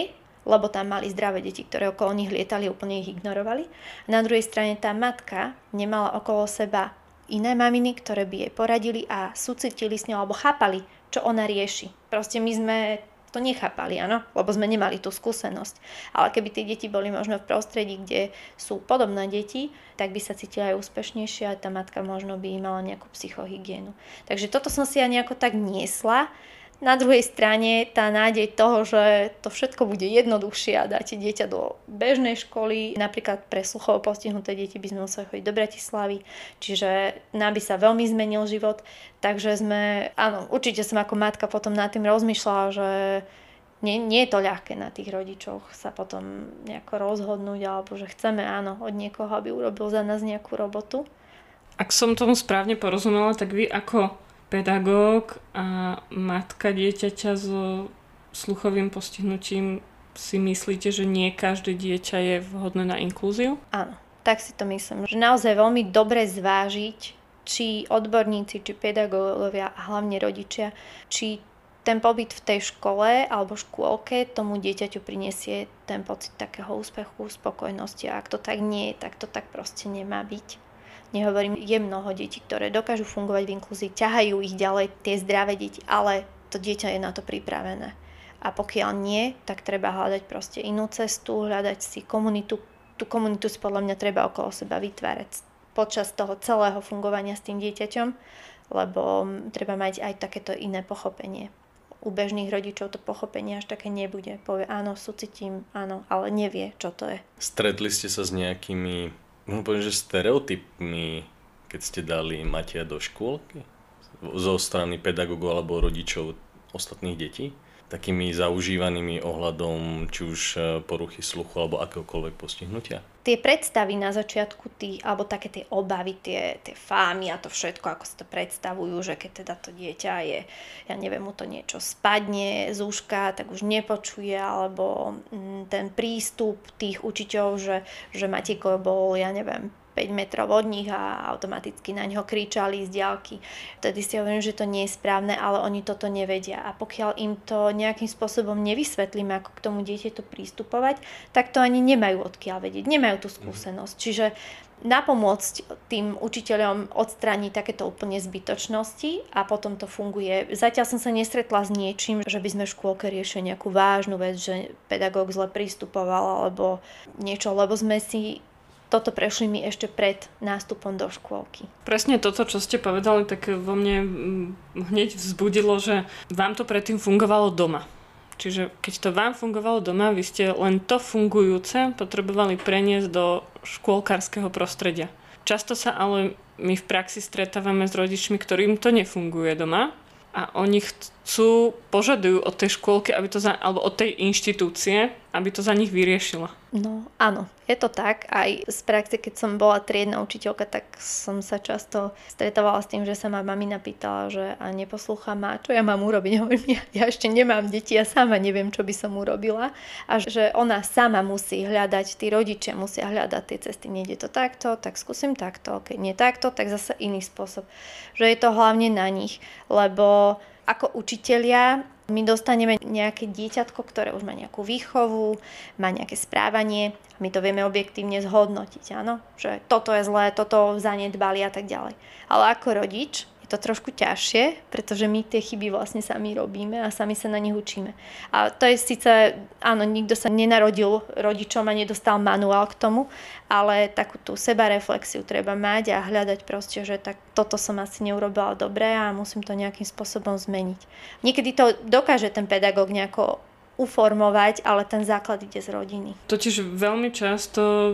lebo tam mali zdravé deti, ktoré okolo nich lietali, úplne ich ignorovali. Na druhej strane tá matka nemala okolo seba iné maminy, ktoré by jej poradili a súcitili s ňou alebo chápali, čo ona rieši. Proste my sme to nechápali, áno, lebo sme nemali tú skúsenosť. Ale keby tie deti boli možno v prostredí, kde sú podobné deti, tak by sa cítila aj úspešnejšie a tá matka možno by mala nejakú psychohygienu. Takže toto som si ja nejako tak niesla. Na druhej strane tá nádej toho, že to všetko bude jednoduchšie a dáte dieťa do bežnej školy, napríklad pre sluchovo postihnuté deti by sme museli chodiť do Bratislavy, čiže nám by sa veľmi zmenil život, takže sme, áno, určite som ako matka potom nad tým rozmýšľala, že nie, nie je to ľahké na tých rodičoch sa potom nejako rozhodnúť, alebo že chceme, áno, od niekoho, aby urobil za nás nejakú robotu. Ak som tomu správne porozumela, tak vy ako pedagóg a matka dieťaťa so sluchovým postihnutím si myslíte, že nie každé dieťa je vhodné na inklúziu? Áno, tak si to myslím. Že naozaj veľmi dobre zvážiť, či odborníci, či pedagógovia a hlavne rodičia, či ten pobyt v tej škole alebo škôlke tomu dieťaťu prinesie ten pocit takého úspechu, spokojnosti. A ak to tak nie je, tak to tak proste nemá byť. Nehovorím, je mnoho detí, ktoré dokážu fungovať v inklúzii, ťahajú ich ďalej tie zdravé deti, ale to dieťa je na to pripravené. A pokiaľ nie, tak treba hľadať proste inú cestu, hľadať si komunitu. Tú komunitu si podľa mňa treba okolo seba vytvárať počas toho celého fungovania s tým dieťaťom, lebo treba mať aj takéto iné pochopenie. U bežných rodičov to pochopenie až také nebude. Povie áno, súcitím, áno, ale nevie, čo to je. Stretli ste sa s nejakými, môžem povedať, že stereotypmi, keď ste dali Mateja do škôlky? Zo strany pedagógov alebo rodičov ostatných detí? Takými zaužívanými ohľadom či už poruchy sluchu alebo akéhokoľvek postihnutia? Tie predstavy na začiatku, tí, alebo také tie obavy, tie, tie fámy a to všetko, ako si to predstavujú, že keď teda to dieťa je, ja neviem, mu to niečo spadne z úška, tak už nepočuje, alebo ten prístup tých učiteľov, že, že Matejko bol, ja neviem, päť metrov od nich a automaticky na ňo kričali z diaľky. Vtedy si hovorím, že to nie je správne, ale oni toto nevedia. A pokiaľ im to nejakým spôsobom nevysvetlíme, ako k tomu dieťaťu prístupovať, tak to ani nemajú odkiaľ vedieť, nemajú tú skúsenosť. Čiže napomôcť tým učiteľom odstrániť takéto úplne zbytočnosti a potom to funguje. Zatiaľ som sa nestretla s niečím, že by sme v škôlke riešili nejakú vážnu vec, že pedagóg zle prístupoval alebo niečo, lebo sme si toto prešli mi ešte pred nástupom do škôlky. Presne toto, čo ste povedali, tak vo mne hneď vzbudilo, že vám to predtým fungovalo doma. Čiže keď to vám fungovalo doma, vy ste len to fungujúce potrebovali preniesť do škôlkarského prostredia. Často sa ale my v praxi stretávame s rodičmi, ktorým to nefunguje doma a oni chcú, požadujú od tej škôlky, aby to za, alebo od tej inštitúcie, aby to za nich vyriešila. No áno, je to tak. Aj z praxe, keď som bola triedna učiteľka, tak som sa často stretávala s tým, že sa ma mamina pýtala, že a neposlúcha ma, čo ja mám urobiť. Hovorím, ja, ja ešte nemám deti, ja sama neviem, čo by som urobila. A že ona sama musí hľadať, tí rodičia musia hľadať tie cesty. Nejde to takto, tak skúsim takto. Keď nie takto, tak zase iný spôsob. Že je to hlavne na nich, lebo ako učitelia my dostaneme nejaké dieťatko, ktoré už má nejakú výchovu, má nejaké správanie a my to vieme objektívne zhodnotiť, áno? Že toto je zlé, toto zanedbali a tak ďalej. Ale ako rodič je to trošku ťažšie, pretože my tie chyby vlastne sami robíme a sami sa na nich učíme. A to je síce, áno, nikto sa nenarodil rodičom a nedostal manuál k tomu, ale takú tú sebareflexiu treba mať a hľadať proste, že tak toto som asi neurobila dobre a musím to nejakým spôsobom zmeniť. Niekedy to dokáže ten pedagóg nejako uformovať, ale ten základ ide z rodiny. Totiž veľmi často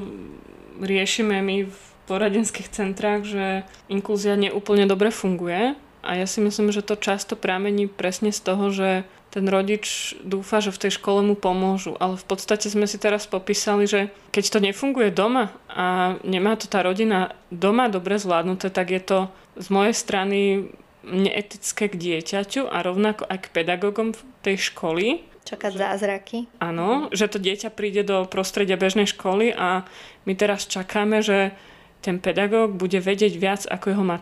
riešime my v poradenských centrách, že inklúzia neúplne dobre funguje a ja si myslím, že to často pramení presne z toho, že ten rodič dúfa, že v tej škole mu pomôžu, ale v podstate sme si teraz popísali, že keď to nefunguje doma a nemá to tá rodina doma dobre zvládnuté, tak je to z mojej strany neetické k dieťaťu a rovnako aj k pedagógom tej školy. Čakať zázraky. Áno, že to dieťa príde do prostredia bežnej školy a my teraz čakáme, že ten pedagóg bude vedieť viac ako jeho matka.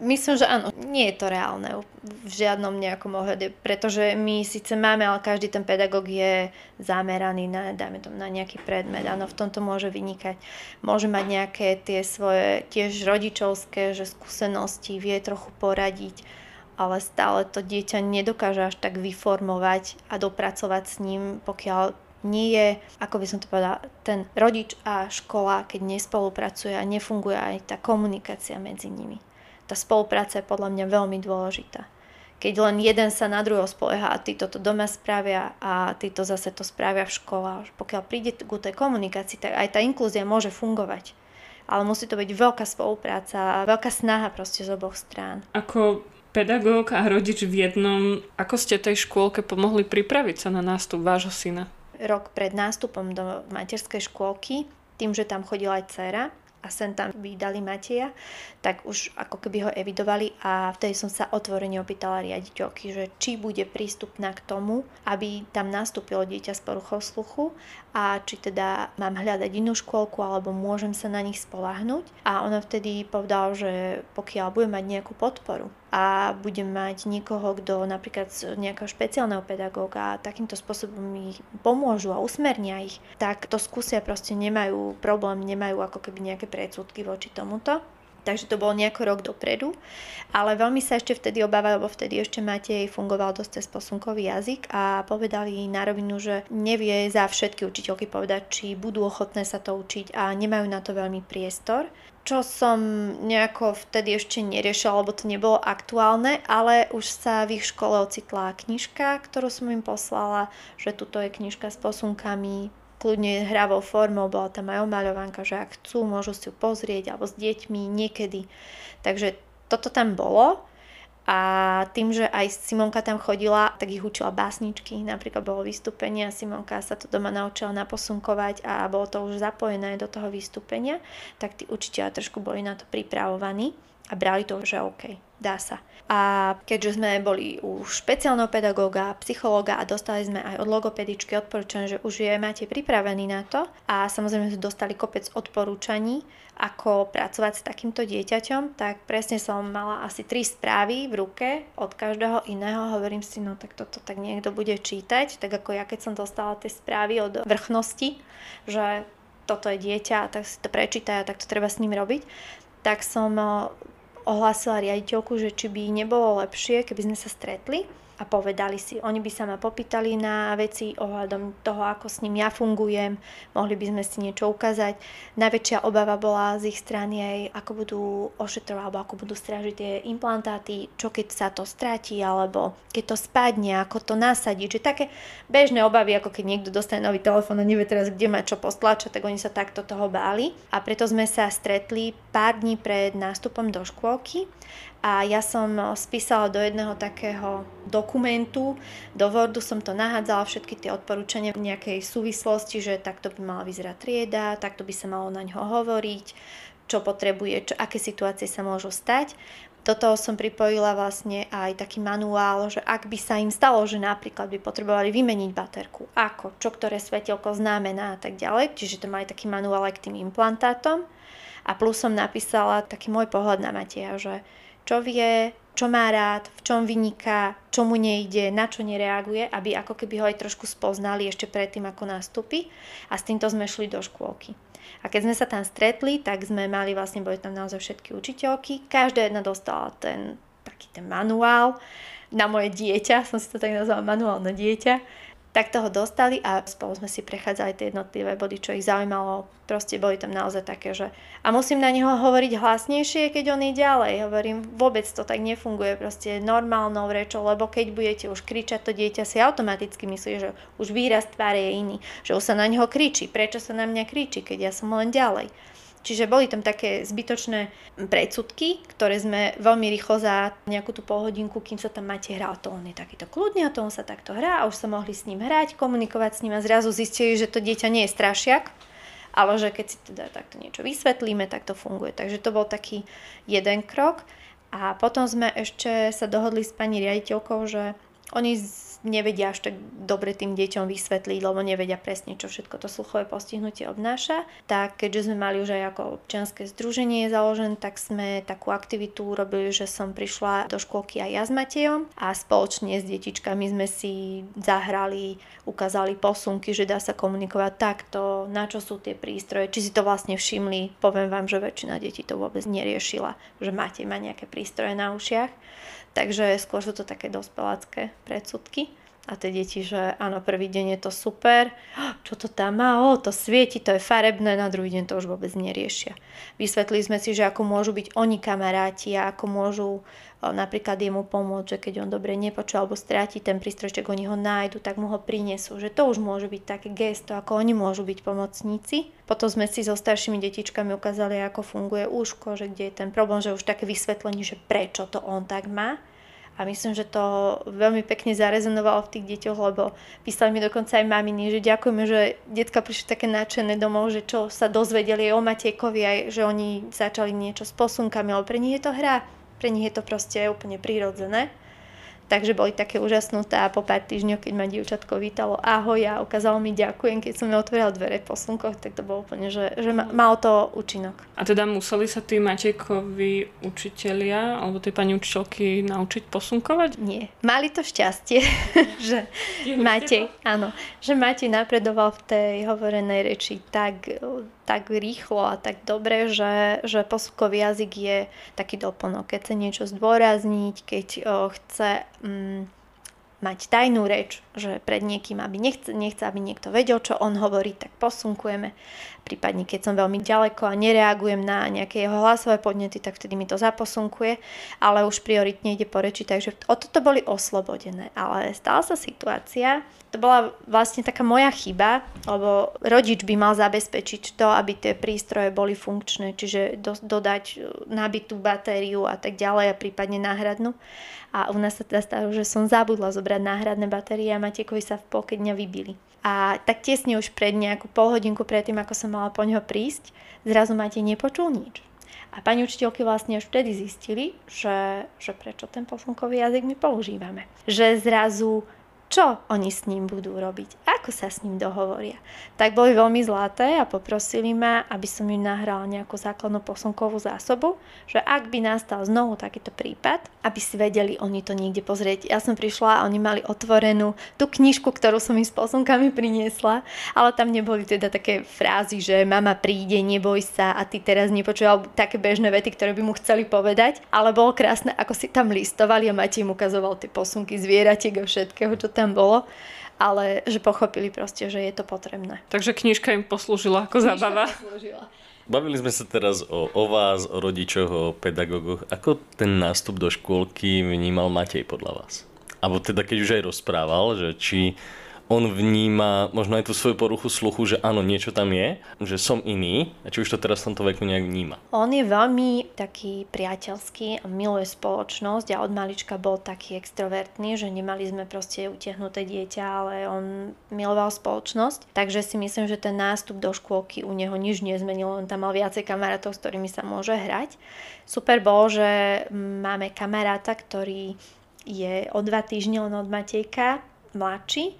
Myslím, že áno, nie je to reálne v žiadnom nejakom ohľade, pretože my síce máme, ale každý ten pedagóg je zameraný na, dajme tomu, na nejaký predmet, áno, v tomto môže vynikať. Môže mať nejaké tie svoje tiež rodičovské, že skúsenosti, vie trochu poradiť, ale stále to dieťa nedokáže až tak vyformovať a dopracovať s ním, pokiaľ nie je, ako by som to povedala, ten rodič a škola, keď nespolupracuje a nefunguje aj tá komunikácia medzi nimi. Tá spolupráca je podľa mňa veľmi dôležitá. Keď len jeden sa na druhého spolieha a títo to doma spravia a títo zase to spravia v škole, pokiaľ príde k tej komunikácii, tak aj tá inklúzia môže fungovať. Ale musí to byť veľká spolupráca a veľká snaha proste z oboch strán. Ako pedagóg a rodič v jednom, ako ste tej škôlke pomohli pripraviť sa na nástup vášho syna? Rok pred nástupom do materskej škôlky, tým, že tam chodila aj dcéra, a sem tam vydali Mateja, tak už ako keby ho evidovali a vtedy som sa otvorene opýtala riaditeľky, že či bude prístupná k tomu, aby tam nastúpilo dieťa s poruchou sluchu a či teda mám hľadať inú škôlku alebo môžem sa na nich spoľahnúť. A ona vtedy povedala, že pokiaľ budem mať nejakú podporu a budem mať niekoho, kto napríklad z nejakého špeciálneho pedagóga a takýmto spôsobom ich pomôžu a usmernia ich, tak to skúsia, proste nemajú problém, nemajú ako keby nejaké predsudky voči tomuto. Takže to bolo nejako rok dopredu, ale veľmi sa ešte vtedy obávali, lebo vtedy ešte Matej fungoval dosť cez posunkový jazyk a povedali na rovinu, že nevie za všetky učiteľky povedať, či budú ochotné sa to učiť a nemajú na to veľmi priestor. Čo som nejako vtedy ešte neriešila, lebo to nebolo aktuálne, ale už sa v ich škole ocitla knižka, ktorú som im poslala, že tuto je knižka s posunkami, kľudne hravou formou, bola tam aj omaľovanka, že ak chcú, môžu si ju pozrieť alebo s deťmi niekedy. Takže toto tam bolo a tým, že aj Simonka tam chodila, tak ich učila básničky, napríklad bolo vystúpenie a Simonka sa to doma naučila naposunkovať a bolo to už zapojené do toho vystúpenia, tak tí učiteľia trošku boli na to pripravovaní a brali to, že OK, dá sa. A keďže sme boli u špeciálneho pedagóga, psychológa a dostali sme aj od logopedičky odporúčanie, že už je máte pripravený na to a samozrejme sme dostali kopec odporúčaní, ako pracovať s takýmto dieťaťom, tak presne som mala asi tri správy v ruke od každého iného. Hovorím si, no tak toto tak niekto bude čítať, tak ako ja keď som dostala tie správy od vrchnosti, že toto je dieťa, tak si to prečítaj a tak to treba s ním robiť, tak som ohlásila riaditeľku, že či by nebolo lepšie, keby sme sa stretli a povedali si, oni by sa ma popýtali na veci ohľadom toho, ako s ním ja fungujem, mohli by sme si niečo ukázať. Najväčšia obava bola z ich strany aj, ako budú ošetrovať, alebo ako budú strážiť tie implantáty, čo keď sa to stratí, alebo keď to spadne, ako to nasadiť, že také bežné obavy, ako keď niekto dostane nový telefón a nevie teraz, kde má čo postlačať, tak oni sa takto toho báli. A preto sme sa stretli pár dní pred nástupom do škôlky a ja som spísala do jedného takého dokumentu, do Wordu som to nahádzala, všetky tie odporúčania v nejakej súvislosti, že takto by mala vyzerať trieda, takto by sa malo na ňo hovoriť, čo potrebuje, čo, aké situácie sa môžu stať. Do toho som pripojila vlastne aj taký manuál, že ak by sa im stalo, že napríklad by potrebovali vymeniť baterku, ako, čo ktoré svetielko znamená a tak ďalej, čiže to má aj taký manuál aj k tým implantátom. A plus som napísala taký môj pohľad na Mateja, že čo vie, čo má rád, v čom vyniká, čo mu nejde, na čo nereaguje, aby ako keby ho aj trošku spoznali ešte predtým, ako nastúpi. A s týmto sme šli do škôlky. A keď sme sa tam stretli, tak sme mali vlastne, boli tam naozaj všetky učiteľky. Každá jedna dostala ten taký ten manuál na moje dieťa, som si to tak nazvala, manuál na dieťa. Tak toho dostali a spolu sme si prechádzali tie jednotlivé body, čo ich zaujímalo. Proste boli tam naozaj také, že a musím na neho hovoriť hlasnejšie, keď on je ďalej. Hovorím, vôbec to tak nefunguje, proste normálnou rečou, lebo keď budete už kričať, to dieťa si automaticky myslí, že už výraz tváre je iný, že už sa na neho kričí. Prečo sa na mňa kričí, keď ja som len ďalej? Čiže boli tam také zbytočné predsudky, ktoré sme veľmi rýchlo za nejakú tú polhodinku, kým sa tam Matej hral, to on je takýto kľudný a to on sa takto hrá a už sa mohli s ním hrať, komunikovať s ním a zrazu zistili, že to dieťa nie je strašiak, ale že keď si teda takto niečo vysvetlíme, tak to funguje. Takže to bol taký jeden krok a potom sme ešte sa dohodli s pani riaditeľkou, že oni nevedia až tak dobre tým deťom vysvetliť, lebo nevedia presne, čo všetko to sluchové postihnutie obnáša. Tak keďže sme mali už aj ako občianske združenie založené, tak sme takú aktivitu urobili, že som prišla do škôlky aj ja s Matejom a spoločne s detičkami sme si zahrali, ukázali posunky, že dá sa komunikovať takto, na čo sú tie prístroje, či si to vlastne všimli. Poviem vám, že väčšina detí to vôbec neriešila, že Matej má nejaké prístroje na ušiach. Takže skôr sú to také dospelácké predsudky. A tie deti, že áno, prvý deň je to super, čo to tam má, o, to svieti, to je farebné, na druhý deň to už vôbec neriešia. Vysvetlili sme si, že ako môžu byť oni kamaráti a ako môžu napríklad jemu pomôcť, že keď on dobre nepočuje alebo stráti ten prístrojček, oni ho nájdu, tak mu ho prinesú, že to už môže byť také gesto, ako oni môžu byť pomocníci. Potom sme si so staršími detičkami ukázali, ako funguje úško, že kde je ten problém, že už také vysvetlenie, že prečo to on tak má. A myslím, že to veľmi pekne zarezonovalo v tých deťoch, lebo písali mi dokonca aj maminy, že ďakujeme, že decka prišli také nadšené domov, že čo sa dozvedeli aj o Matejkovi, aj že oni začali niečo s posunkami, ale pre nich je to hra, pre nich je to proste úplne prirodzené. Takže boli také úžasnuté a po pár týždňoch, keď ma dievčatko vítalo ahoj a ukázalo mi ďakujem, keď som mi otvorila dvere v posunkoch, tak to bolo úplne, že, že ma, malo to účinok. A teda museli sa tí Matejkovi učitelia alebo tie pani učiteľky naučiť posunkovať? Nie. Mali to šťastie, že Matej, áno, že Matej napredoval v tej hovorenej reči tak, tak rýchlo a tak dobre, že, že posunkový jazyk je taký doplnok. Keď chce niečo zdôrazniť, keď o, chce mm, mať tajnú reč, že pred niekým, aby nechce, nechce, aby niekto vedel, čo on hovorí, tak posunkujeme. Prípadne, keď som veľmi ďaleko a nereagujem na nejaké jeho hlasové podnety, tak vtedy mi to zaposunkuje, ale už prioritne ide po reči, takže o toto boli oslobodené. Ale stala sa situácia, to bola vlastne taká moja chyba, lebo rodič by mal zabezpečiť to, aby tie prístroje boli funkčné, čiže do, dodať nabitú batériu a tak ďalej a prípadne náhradnú. A u nás sa teda stalo, že som zabudla zobrať náhradné batérie a Matejkovi sa v polke dňa vybili. A tak tesne už pred nejakú pol hodinku predtým, ako som mala po ňoho prísť, zrazu Matej nepočul nič. A pani učiteľky vlastne až vtedy zistili, že, že prečo ten posunkový jazyk my používame. Že zrazu čo oni s ním budú robiť, ako sa s ním dohovoria. Tak boli veľmi zlaté a poprosili ma, aby som im nahrala nejakú základnú posunkovú zásobu, že ak by nastal znovu takýto prípad, aby si vedeli oni to niekde pozrieť. Ja som prišla a oni mali otvorenú tú knižku, ktorú som im s posunkami priniesla, ale tam neboli teda také frázy, že mama príde, neboj sa a ty teraz nepočúval také bežné vety, ktoré by mu chceli povedať, ale bolo krásne, ako si tam listovali a Matej im ukazoval tie posunky zvieratiek a všetkého, čo tam tam bolo, ale že pochopili proste, že je to potrebné. Takže knižka im poslúžila ako zábava. Bavili sme sa teraz o, o vás, o rodičoch, o pedagógoch. Ako ten nástup do škôlky vnímal Matej podľa vás? Alebo teda keď už aj rozprával, že či on vníma možno aj tú svoju poruchu sluchu, že áno, niečo tam je, že som iný, a či už to teraz v tomto veku nejak vníma. On je veľmi taký priateľský a miluje spoločnosť a od malička bol taký extrovertný, že nemali sme proste utiahnuté dieťa, ale on miloval spoločnosť. Takže si myslím, že ten nástup do škôlky u neho nič nezmenilo, on tam mal viacej kamarátov, s ktorými sa môže hrať. Super bolo, že máme kamaráta, ktorý je o dva týždne len od Matejka, mladší,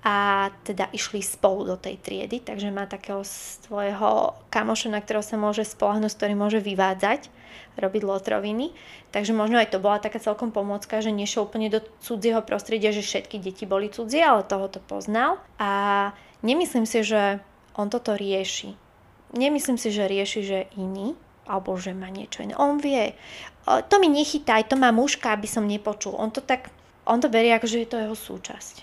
a teda išli spolu do tej triedy, takže má takého svojho kamoša, na ktorého sa môže spoľahnúť, s ktorým môže vyvádzať, robiť lotroviny. Takže možno aj to bola taká celkom pomôcka, že nešiel úplne do cudzieho prostredia, že všetky deti boli cudzie, ale toho to poznal. A nemyslím si, že on toto rieši. Nemyslím si, že rieši, že je iný, alebo že má niečo iné. On vie, to mi nechytaj, to má mužka, aby som nepočul. On to tak, on to berie ako, že je to jeho súčasť.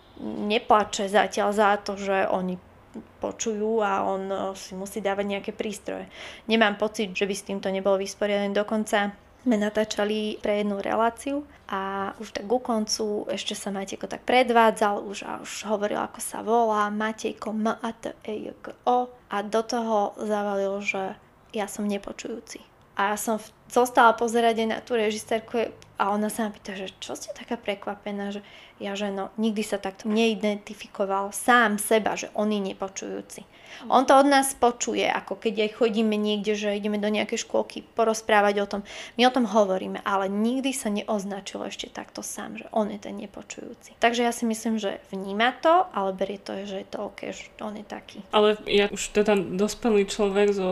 Neplače zatiaľ za to, že oni počujú a on si musí dávať nejaké prístroje. Nemám pocit, že by s týmto nebol vysporiadaný. Dokonca sme natáčali pre jednu reláciu a už tak ku koncu ešte sa Matejko tak predvádzal, už, a už hovoril, ako sa volá, Matejko M A T E J K O, a do toho zavalil, že ja som nepočujúci. A ja som zostala pozerať aj na tú režisérku, A ona sa ma pýta, že čo ste taká prekvapená, že ja, že no, nikdy sa takto neidentifikoval sám seba, že on je nepočujúci. On to od nás počuje, ako keď aj chodíme niekde, že ideme do nejakej škôlky porozprávať o tom. My o tom hovoríme, ale nikdy sa neoznačil ešte takto sám, že on je ten nepočujúci. Takže ja si myslím, že vníma to, ale berie to, že je to OK, že on je taký. Ale ja už teda dospelý človek so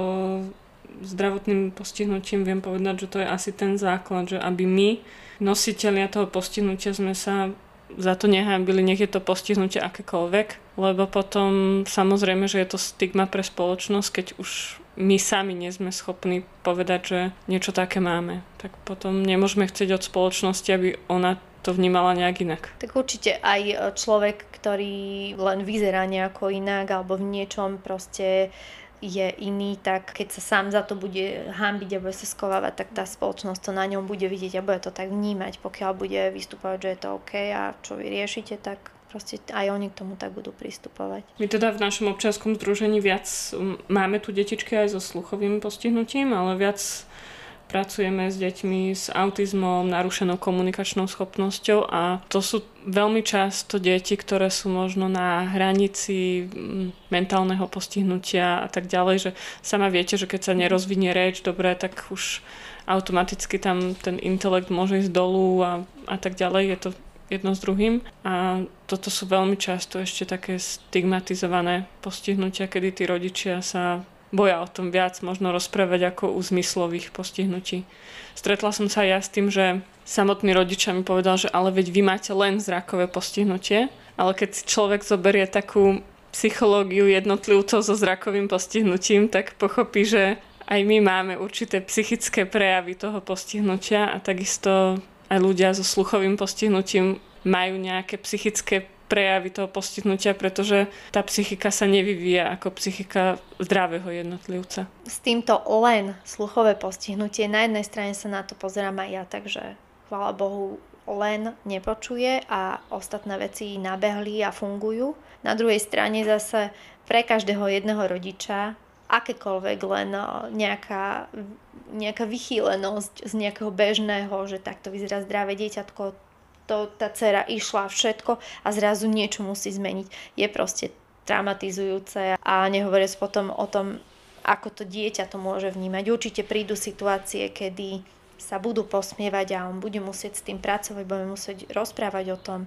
zdravotným postihnutím viem povedať, že to je asi ten základ, že aby my, nositelia toho postihnutia, sme sa za to nehábili, nech je to postihnutie akékoľvek, lebo potom samozrejme, že je to stigma pre spoločnosť, keď už my sami nie sme schopní povedať, že niečo také máme. Tak potom nemôžeme chcieť od spoločnosti, aby ona to vnímala nejak inak. Tak určite aj človek, ktorý len vyzerá nejako inak alebo v niečom proste je iný, tak keď sa sám za to bude hanbiť a bude sa skovávať, tak tá spoločnosť to na ňom bude vidieť a bude to tak vnímať. Pokiaľ bude vystupovať, že je to OK a čo vy riešite, tak proste aj oni k tomu tak budú pristupovať. My teda v našom občianskom združení viac máme tu detičky aj so sluchovým postihnutím, ale viac pracujeme s deťmi s autizmom, narušenou komunikačnou schopnosťou a to sú veľmi často deti, ktoré sú možno na hranici mentálneho postihnutia a tak ďalej, že sama viete, že keď sa nerozvinie reč dobre, tak už automaticky tam ten intelekt môže ísť dolu a, a tak ďalej. Je to jedno s druhým a toto sú veľmi často ešte také stigmatizované postihnutia, kedy tí rodičia sa boja o tom viac možno rozprávať ako u zmyslových postihnutí. Stretla som sa ja s tým, že samotný rodičia mi povedal, že ale veď vy máte len zrakové postihnutie, ale keď si človek zoberie takú psychológiu jednotlivcov so zrakovým postihnutím, tak pochopí, že aj my máme určité psychické prejavy toho postihnutia a takisto aj ľudia so sluchovým postihnutím majú nejaké psychické prejavy toho postihnutia, pretože tá psychika sa nevyvíja ako psychika zdravého jednotlivca. S týmto len sluchové postihnutie, na jednej strane sa na to pozerám aj ja, takže chvála Bohu len nepočuje a ostatné veci nabehli a fungujú. Na druhej strane zase pre každého jedného rodiča akékoľvek len nejaká, nejaká vychýlenosť z nejakého bežného, že takto vyzerá zdravé dieťatko, to tá dcera išla všetko a zrazu niečo musí zmeniť. Je proste traumatizujúce a nehovoriac potom o tom, ako to dieťa to môže vnímať. Určite prídu situácie, kedy sa budú posmievať a on bude musieť s tým pracovať, bude musieť rozprávať o tom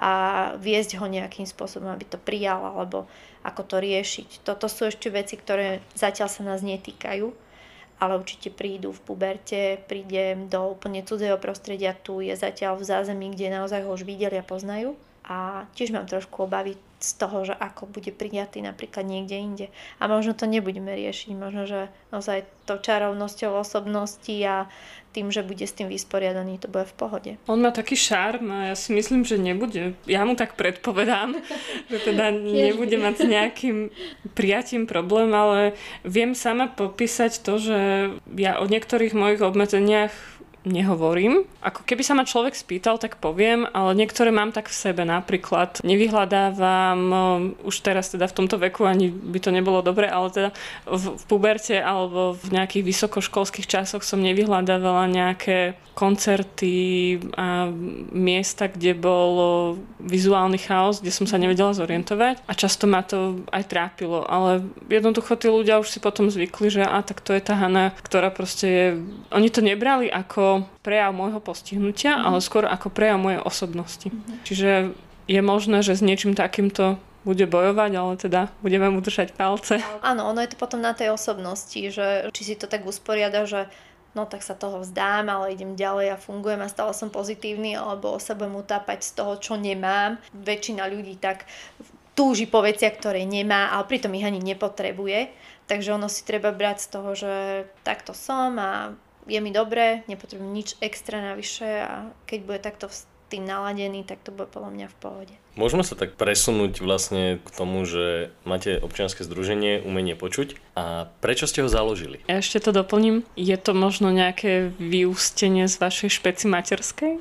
a viesť ho nejakým spôsobom, aby to prijal alebo ako to riešiť. Toto sú ešte veci, ktoré zatiaľ sa nás netýkajú, ale určite prídu v puberte, príde do úplne cudzého prostredia, tu je zatiaľ v zázemí, kde naozaj ho už videli a poznajú. A tiež mám trošku obavy z toho, že ako bude prijatý napríklad niekde inde. A možno to nebudeme riešiť, možno, že naozaj tou čarovnosťou osobnosti a tým, že bude s tým vysporiadaný, to bude v pohode. On má taký šarm a ja si myslím, že nebude. Ja mu tak predpovedám, že teda nebude mať s nejakým prijatím problém, ale viem sama popísať to, že ja o niektorých mojich obmedzeniach nehovorím. Ako keby sa ma človek spýtal, tak poviem, ale niektoré mám tak v sebe. Napríklad nevyhľadávam, už teraz teda v tomto veku ani by to nebolo dobre, ale teda v, v puberte alebo v nejakých vysokoškolských časoch som nevyhľadávala nejaké koncerty a miesta, kde bol vizuálny chaos, kde som sa nevedela zorientovať a často ma to aj trápilo, ale jednoducho tí ľudia už si potom zvykli, že a tak to je tá Hana, ktorá proste je... Oni to nebrali ako prejav môjho postihnutia, mm. ale skôr ako prejav mojej osobnosti. Mm. Čiže je možné, že s niečím takýmto bude bojovať, ale teda budeme mu držať palce. Áno, ono je to potom na tej osobnosti, že či si to tak usporiada, že no tak sa toho vzdám, ale idem ďalej a fungujem a stále som pozitívny, alebo sa budem utápať z toho, čo nemám. Väčšina ľudí tak túži po veciach, ktoré nemá, ale pritom ich ani nepotrebuje. Takže ono si treba brať z toho, že takto som a je mi dobre, nepotrebujem nič extra navyše a keď bude takto tým naladený, tak to bude podľa mňa v pohode. Môžeme sa tak presunúť vlastne k tomu, že máte občianske združenie Umenie počuť a prečo ste ho založili? Ja ešte to doplním. Je to možno nejaké vyústenie z vašej špeci materskej?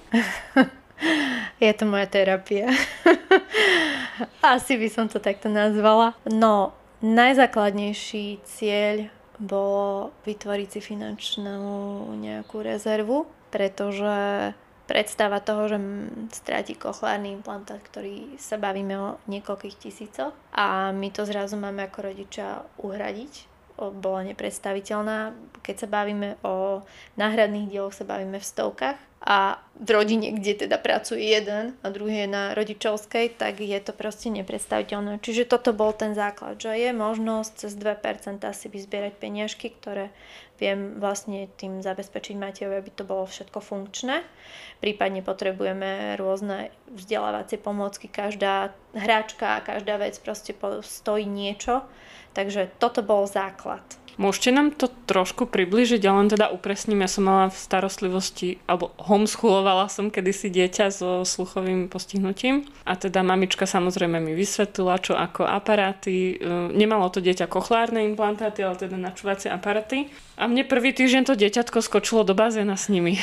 Je to moja terapia. Asi by som to takto nazvala. No, najzákladnejší cieľ bolo vytvoriť si finančnú nejakú rezervu, pretože predstava toho, že stráti kochlárny implantát, ktorý sa bavíme o niekoľkých tisícoch a my to zrazu máme ako rodičia uhradiť, bola nepredstaviteľná. Keď sa bavíme o náhradných dieloch, sa bavíme v stovkách a v rodine, kde teda pracuje jeden a druhý je na rodičovskej, tak je to proste nepredstaviteľné. Čiže toto bol ten základ, že je možnosť cez dve percentá si vyzbierať peniažky, ktoré viem vlastne tým zabezpečiť Matejovi, aby to bolo všetko funkčné. Prípadne potrebujeme rôzne vzdelávacie pomôcky, každá hračka a každá vec proste stojí niečo. Takže toto bol základ. Môžete nám to trošku približiť, ja len teda upresním, ja som mala v starostlivosti, alebo homeschoolovala som kedysi dieťa so sluchovým postihnutím a teda mamička samozrejme mi vysvetlila, čo ako aparáty, nemalo to dieťa kochlárne implantáty, ale teda načúvacie aparáty a mne prvý týždeň to dieťatko skočilo do bazéna s nimi.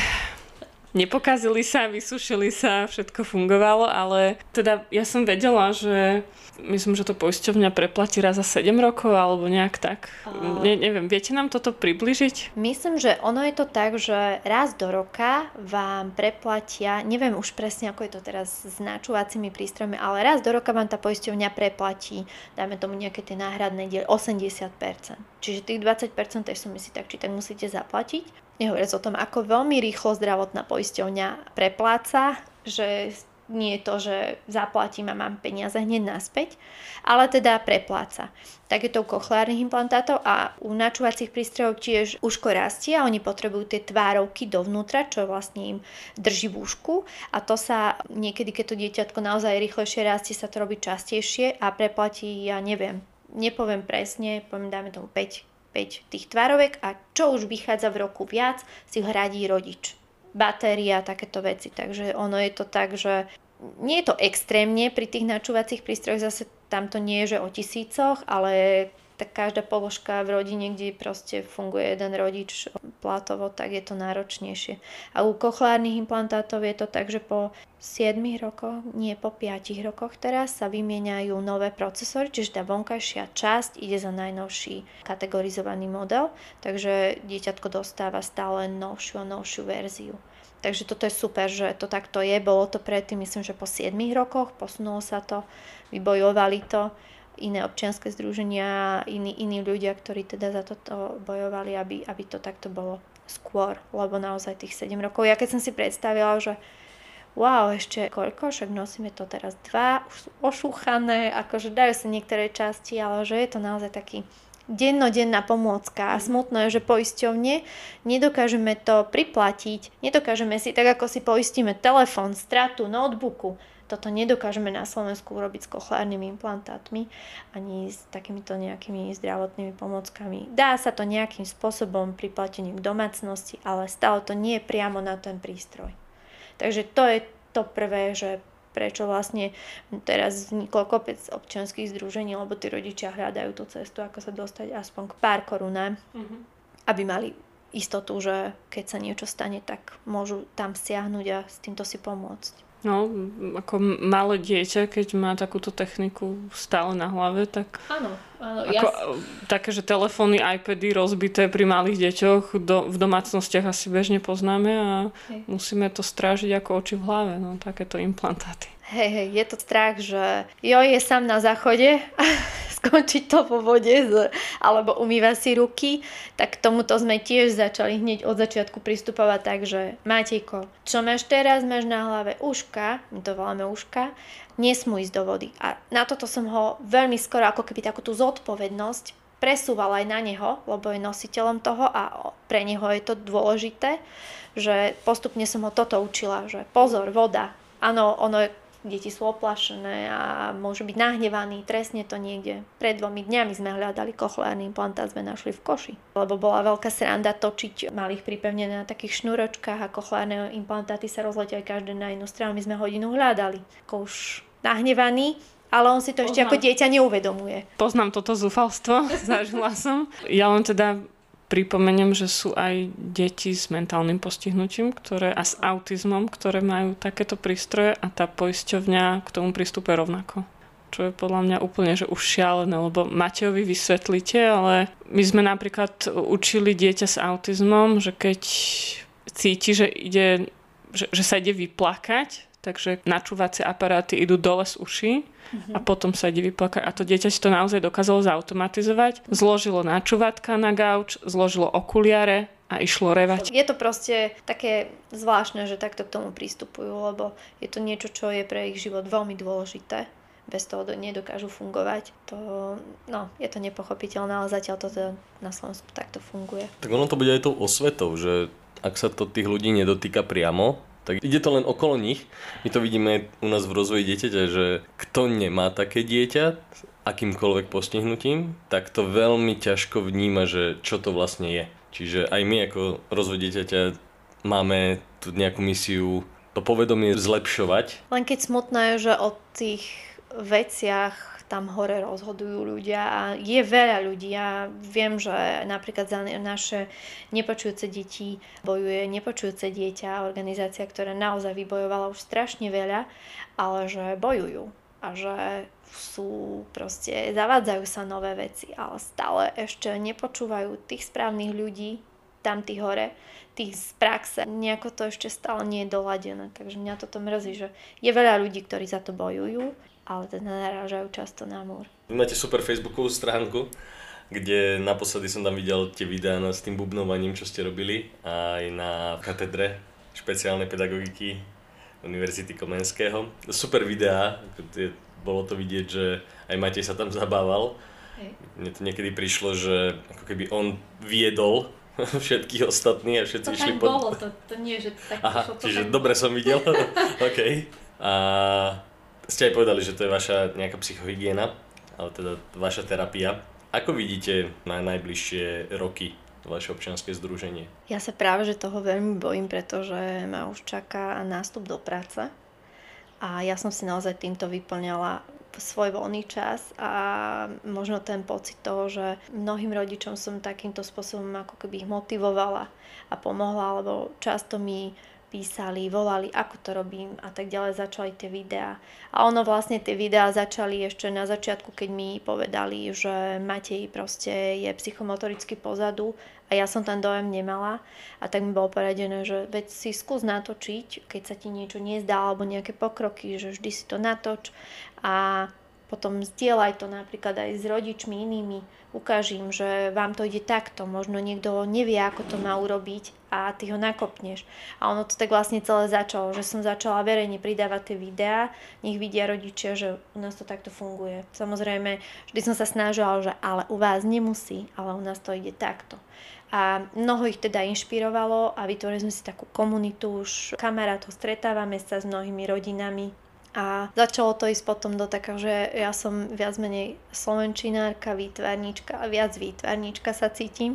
Nepokazili sa, vysušili sa, všetko fungovalo, ale teda ja som vedela, že myslím, že to poisťovňa preplatí raz za sedem rokov alebo nejak tak. Uh... Ne, neviem, viete nám toto približiť? Myslím, že ono je to tak, že raz do roka vám preplatia, neviem už presne, ako je to teraz s načúvacími prístrojmi, ale raz do roka vám tá poisťovňa preplatí, dajme tomu nejaké tie náhradné diely, osemdesiat percent. Čiže tých dvadsať percent som si tak či tak musíte zaplatiť. Nehovoriac o tom, ako veľmi rýchlo zdravotná poisťovňa prepláca, že nie je to, že zaplatím a mám peniaze hneď naspäť, ale teda prepláca. Tak je to u kochlárnych implantátov a u načúvacích prístrojov tiež uško rastie a oni potrebujú tie tvárovky dovnútra, čo vlastne im drží v ušku a to sa niekedy, keď to dieťatko naozaj rýchlejšie rastie, sa to robí častejšie a preplatí, ja neviem, nepoviem presne, poviem, dáme tomu päť päť tých tvárovek a čo už vychádza v roku viac, si ho hradí rodič. Batéria, takéto veci. Takže ono je to tak, že nie je to extrémne pri tých načúvacích prístrojoch, zase tam to nie je, že o tisícoch, ale tak každá položka v rodine, kde proste funguje jeden rodič plátovo, tak je to náročnejšie. A u kochlárnych implantátov je to tak, že po siedmich rokoch, nie po piatich rokoch teraz sa vymieňajú nové procesory, čiže tá vonkajšia časť ide za najnovší kategorizovaný model, takže dieťatko dostáva stále novšiu a novšiu verziu. Takže toto je super, že to takto je. Bolo to predtým, myslím, že po siedmich rokoch, posunulo sa to, vybojovali to iné občianske združenia, iní, iní ľudia, ktorí teda za toto bojovali, aby, aby to takto bolo skôr, lebo naozaj tých sedem rokov. Ja keď som si predstavila, že wow, ešte koľko, však nosíme to teraz dva, už sú ošúchané, akože dajú sa niektoré časti, ale že je to naozaj taký dennodenná pomôcka a smutné je, že poisťovne nedokážeme to priplatiť, nedokážeme si, tak ako si poistíme telefón, stratu, notebooku, toto nedokážeme na Slovensku urobiť s kochlárnymi implantátmi ani s takýmito nejakými zdravotnými pomôckami. Dá sa to nejakým spôsobom priplatení k domácnosti, ale stále to nie je priamo na ten prístroj. Takže to je to prvé, že prečo vlastne teraz vzniklo kopec občianskych združení, lebo tí rodičia hľadajú tú cestu, ako sa dostať aspoň k pár korunám, mm-hmm. aby mali istotu, že keď sa niečo stane, tak môžu tam siahnuť a s týmto si pomôcť. No, ako malé dieťa, keď má takúto techniku stále na hlave, tak... Áno, áno. Ako, Ja... Také, že telefóny, iPady rozbité pri malých deťoch do, v domácnostiach asi bežne poznáme a hej. Musíme to strážiť ako oči v hlave, no, takéto implantáty. Hej, hej, je to strach, že jo, je sám na záchode, skončiť to po vode, alebo umýva si ruky, tak tomuto sme tiež začali hneď od začiatku pristupovať tak, že Matejko, čo máš teraz, máš na hlave uška, my to voláme uška, nesmú ísť do vody. A na toto som ho veľmi skoro, ako keby takú tú zodpovednosť presúvala aj na neho, lebo je nositeľom toho a pre neho je to dôležité, že postupne som ho toto učila, že pozor, voda, áno, ono je deti sú oplašené a môžu byť nahnevaní, trestne to niekde. Pred dvomi dňami sme hľadali kochlárny implantát, sme našli v koši. Lebo bola veľká sranda točiť malých pripevnené na takých šnúročkách a kochlárne implantáty sa rozleteli každé na jednu stranu. My sme hodinu hľadali. Ako už nahnevaný, ale on si to ešte Poznám. Ako dieťa neuvedomuje. Poznám toto zúfalstvo, zažila som. Ja len teda pripomeniem, že sú aj deti s mentálnym postihnutím ktoré, a s autizmom, ktoré majú takéto prístroje a tá poisťovňa k tomu pristupuje rovnako. Čo je podľa mňa úplne že už šialené, lebo Matejovi vysvetlíte, ale my sme napríklad učili dieťa s autizmom, že keď cíti, že ide že, že sa ide vyplakať, takže načúvacie aparáty idú dole z uší mm-hmm. a potom sa ide vyplakať. A to dieťa si to naozaj dokázalo zautomatizovať. Zložilo načúvatka na gauč, zložilo okuliare a išlo revať. Je to proste také zvláštne, že takto k tomu pristupujú, lebo je to niečo, čo je pre ich život veľmi dôležité. Bez toho nedokážu fungovať. To, no, je to nepochopiteľné, ale zatiaľ to na Slovensku takto funguje. Tak ono to bude aj tou osvetou, že ak sa to tých ľudí nedotýka priamo, tak ide to len okolo nich. My to vidíme u nás v rozvoji dieťaťa, že kto nemá také dieťa s akýmkoľvek postihnutím, tak to veľmi ťažko vníma, že čo to vlastne je. Čiže aj my ako rozvoj dieťaťa máme tu nejakú misiu to povedomie zlepšovať. Len keď smutné je, že o tých veciach tam hore rozhodujú ľudia a je veľa ľudí. Ja viem, že napríklad za naše nepočujúce deti bojuje Nepočujúce dieťa, organizácia, ktorá naozaj vybojovala už strašne veľa, ale že bojujú a že sú proste, zavádzajú sa nové veci, ale stále ešte nepočúvajú tých správnych ľudí tam tých hore, tých z praxe. Nejako to ešte stále nie je doladené, takže mňa toto mrzí, že je veľa ľudí, ktorí za to bojujú, ale teda narážajú často na múr. Vy máte super facebookovú stránku, kde naposledy som tam videl tie videá s tým bubnovaním, čo ste robili, aj na katedre špeciálnej pedagogiky Univerzity Komenského. Super videá, bolo to vidieť, že aj Matej sa tam zabával. Hej. Mne to niekedy prišlo, že ako keby on viedol všetkých ostatných a všetci to išli pod... To bolo, to, to nie, že to tak Aha, prišlo. To čiže tak... dobre som videl. OK. A ste aj povedali, že to je vaša nejaká psychohygiena, ale teda vaša terapia. Ako vidíte na najbližšie roky vaše občianske združenie? Ja sa práve že toho veľmi bojím, pretože ma už čaká nástup do práce. A ja som si naozaj týmto vyplňala svoj voľný čas a možno ten pocit toho, že mnohým rodičom som takýmto spôsobom ako keby ich motivovala a pomohla, lebo často mi písali, volali, ako to robím a tak ďalej, začali tie videá. A ono vlastne tie videá začali ešte na začiatku, keď mi povedali, že Matej proste je psychomotoricky pozadu a ja som ten dojem nemala. A tak mi bolo poradené, že veď si skús natočiť, keď sa ti niečo nezdá alebo nejaké pokroky, že vždy si to natoč a potom zdieľaj to napríklad aj s rodičmi inými, ukáž im, že vám to ide takto, možno niekto nevie, ako to má urobiť a ty ho nakopneš. A ono to tak vlastne celé začalo, že som začala verejne pridávať tie videá, nech vidia rodičia, že u nás to takto funguje. Samozrejme, vždy som sa snažila, že ale u vás nemusí, ale u nás to ide takto. A mnoho ich teda inšpirovalo a vytvorili sme si takú komunitu, už kamarátov, stretávame sa s mnohými rodinami. A začalo to ísť potom do takého, že ja som viac menej slovenčinárka, výtvarníčka a viac výtvarníčka sa cítim.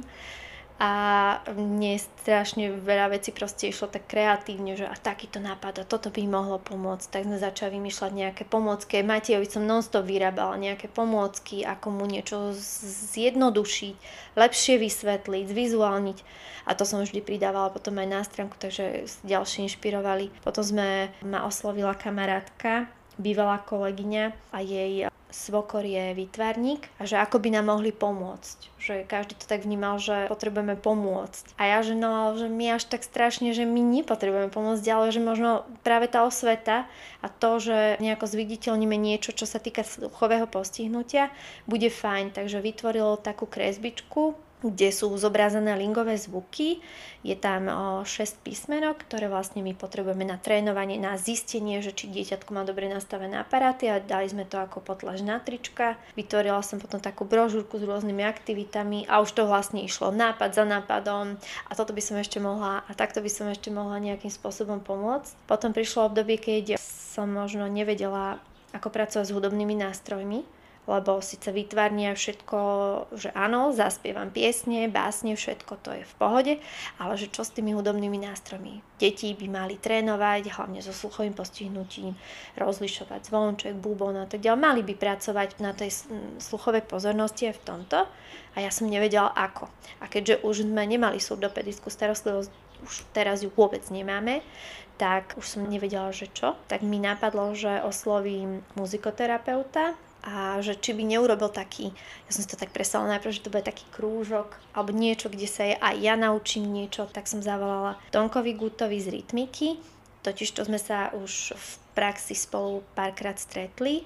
A mne strašne veľa vecí proste išlo tak kreatívne, že a takýto nápad a toto by mohlo pomôcť. Tak sme začali vymýšľať nejaké pomôcky. Matejovi som non-stop vyrábala nejaké pomôcky, ako mu niečo zjednodušiť, lepšie vysvetliť, zvizuálniť. A to som vždy pridávala potom aj na stránku, takže ďalšie inšpirovali. Potom sme ma oslovila kamarátka, bývalá kolegyňa a jej svokor je výtvarník a že ako by nám mohli pomôcť. Že každý to tak vnímal, že potrebujeme pomôcť. A ja, že no, že my až tak strašne, že my nepotrebujeme pomôcť, ale že možno práve tá osveta a to, že nejako zviditeľníme niečo, čo sa týka sluchového postihnutia, bude fajn. Takže vytvorilo takú kresbičku, kde sú zobrazené lingové zvuky. Je tam šesť písmenok, ktoré vlastne my potrebujeme na trénovanie, na zistenie, že či dieťatko má dobre nastavené aparáty a dali sme to ako potlaž na trička. Vytvorila som potom takú brožúrku s rôznymi aktivitami a už to vlastne išlo nápad za nápadom a toto by som ešte mohla a takto by som ešte mohla nejakým spôsobom pomôcť. Potom prišlo obdobie, keď som možno nevedela, ako pracovať s hudobnými nástrojmi, lebo síce výtvarne všetko, že áno, zaspievam piesne, básne, všetko to je v pohode, ale že čo s tými hudobnými nástrojmi? Deti by mali trénovať, hlavne so sluchovým postihnutím, rozlišovať zvonček, bubon a tak ďalej. Mali by pracovať na tej sluchovej pozornosti aj v tomto a ja som nevedela ako. A keďže už sme nemali surdopedickú starostlivosť, už teraz ju vôbec nemáme, tak už som nevedela, že čo. Tak mi napadlo, že oslovím muzikoterapeuta, a že či by neurobil taký, ja som si to tak predstavila najprv, že to bude taký krúžok alebo niečo, kde sa aj ja naučím niečo, tak som zavolala Tonkovi Gutovi z Rytmiky totiž to sme sa už v praxi spolu párkrát stretli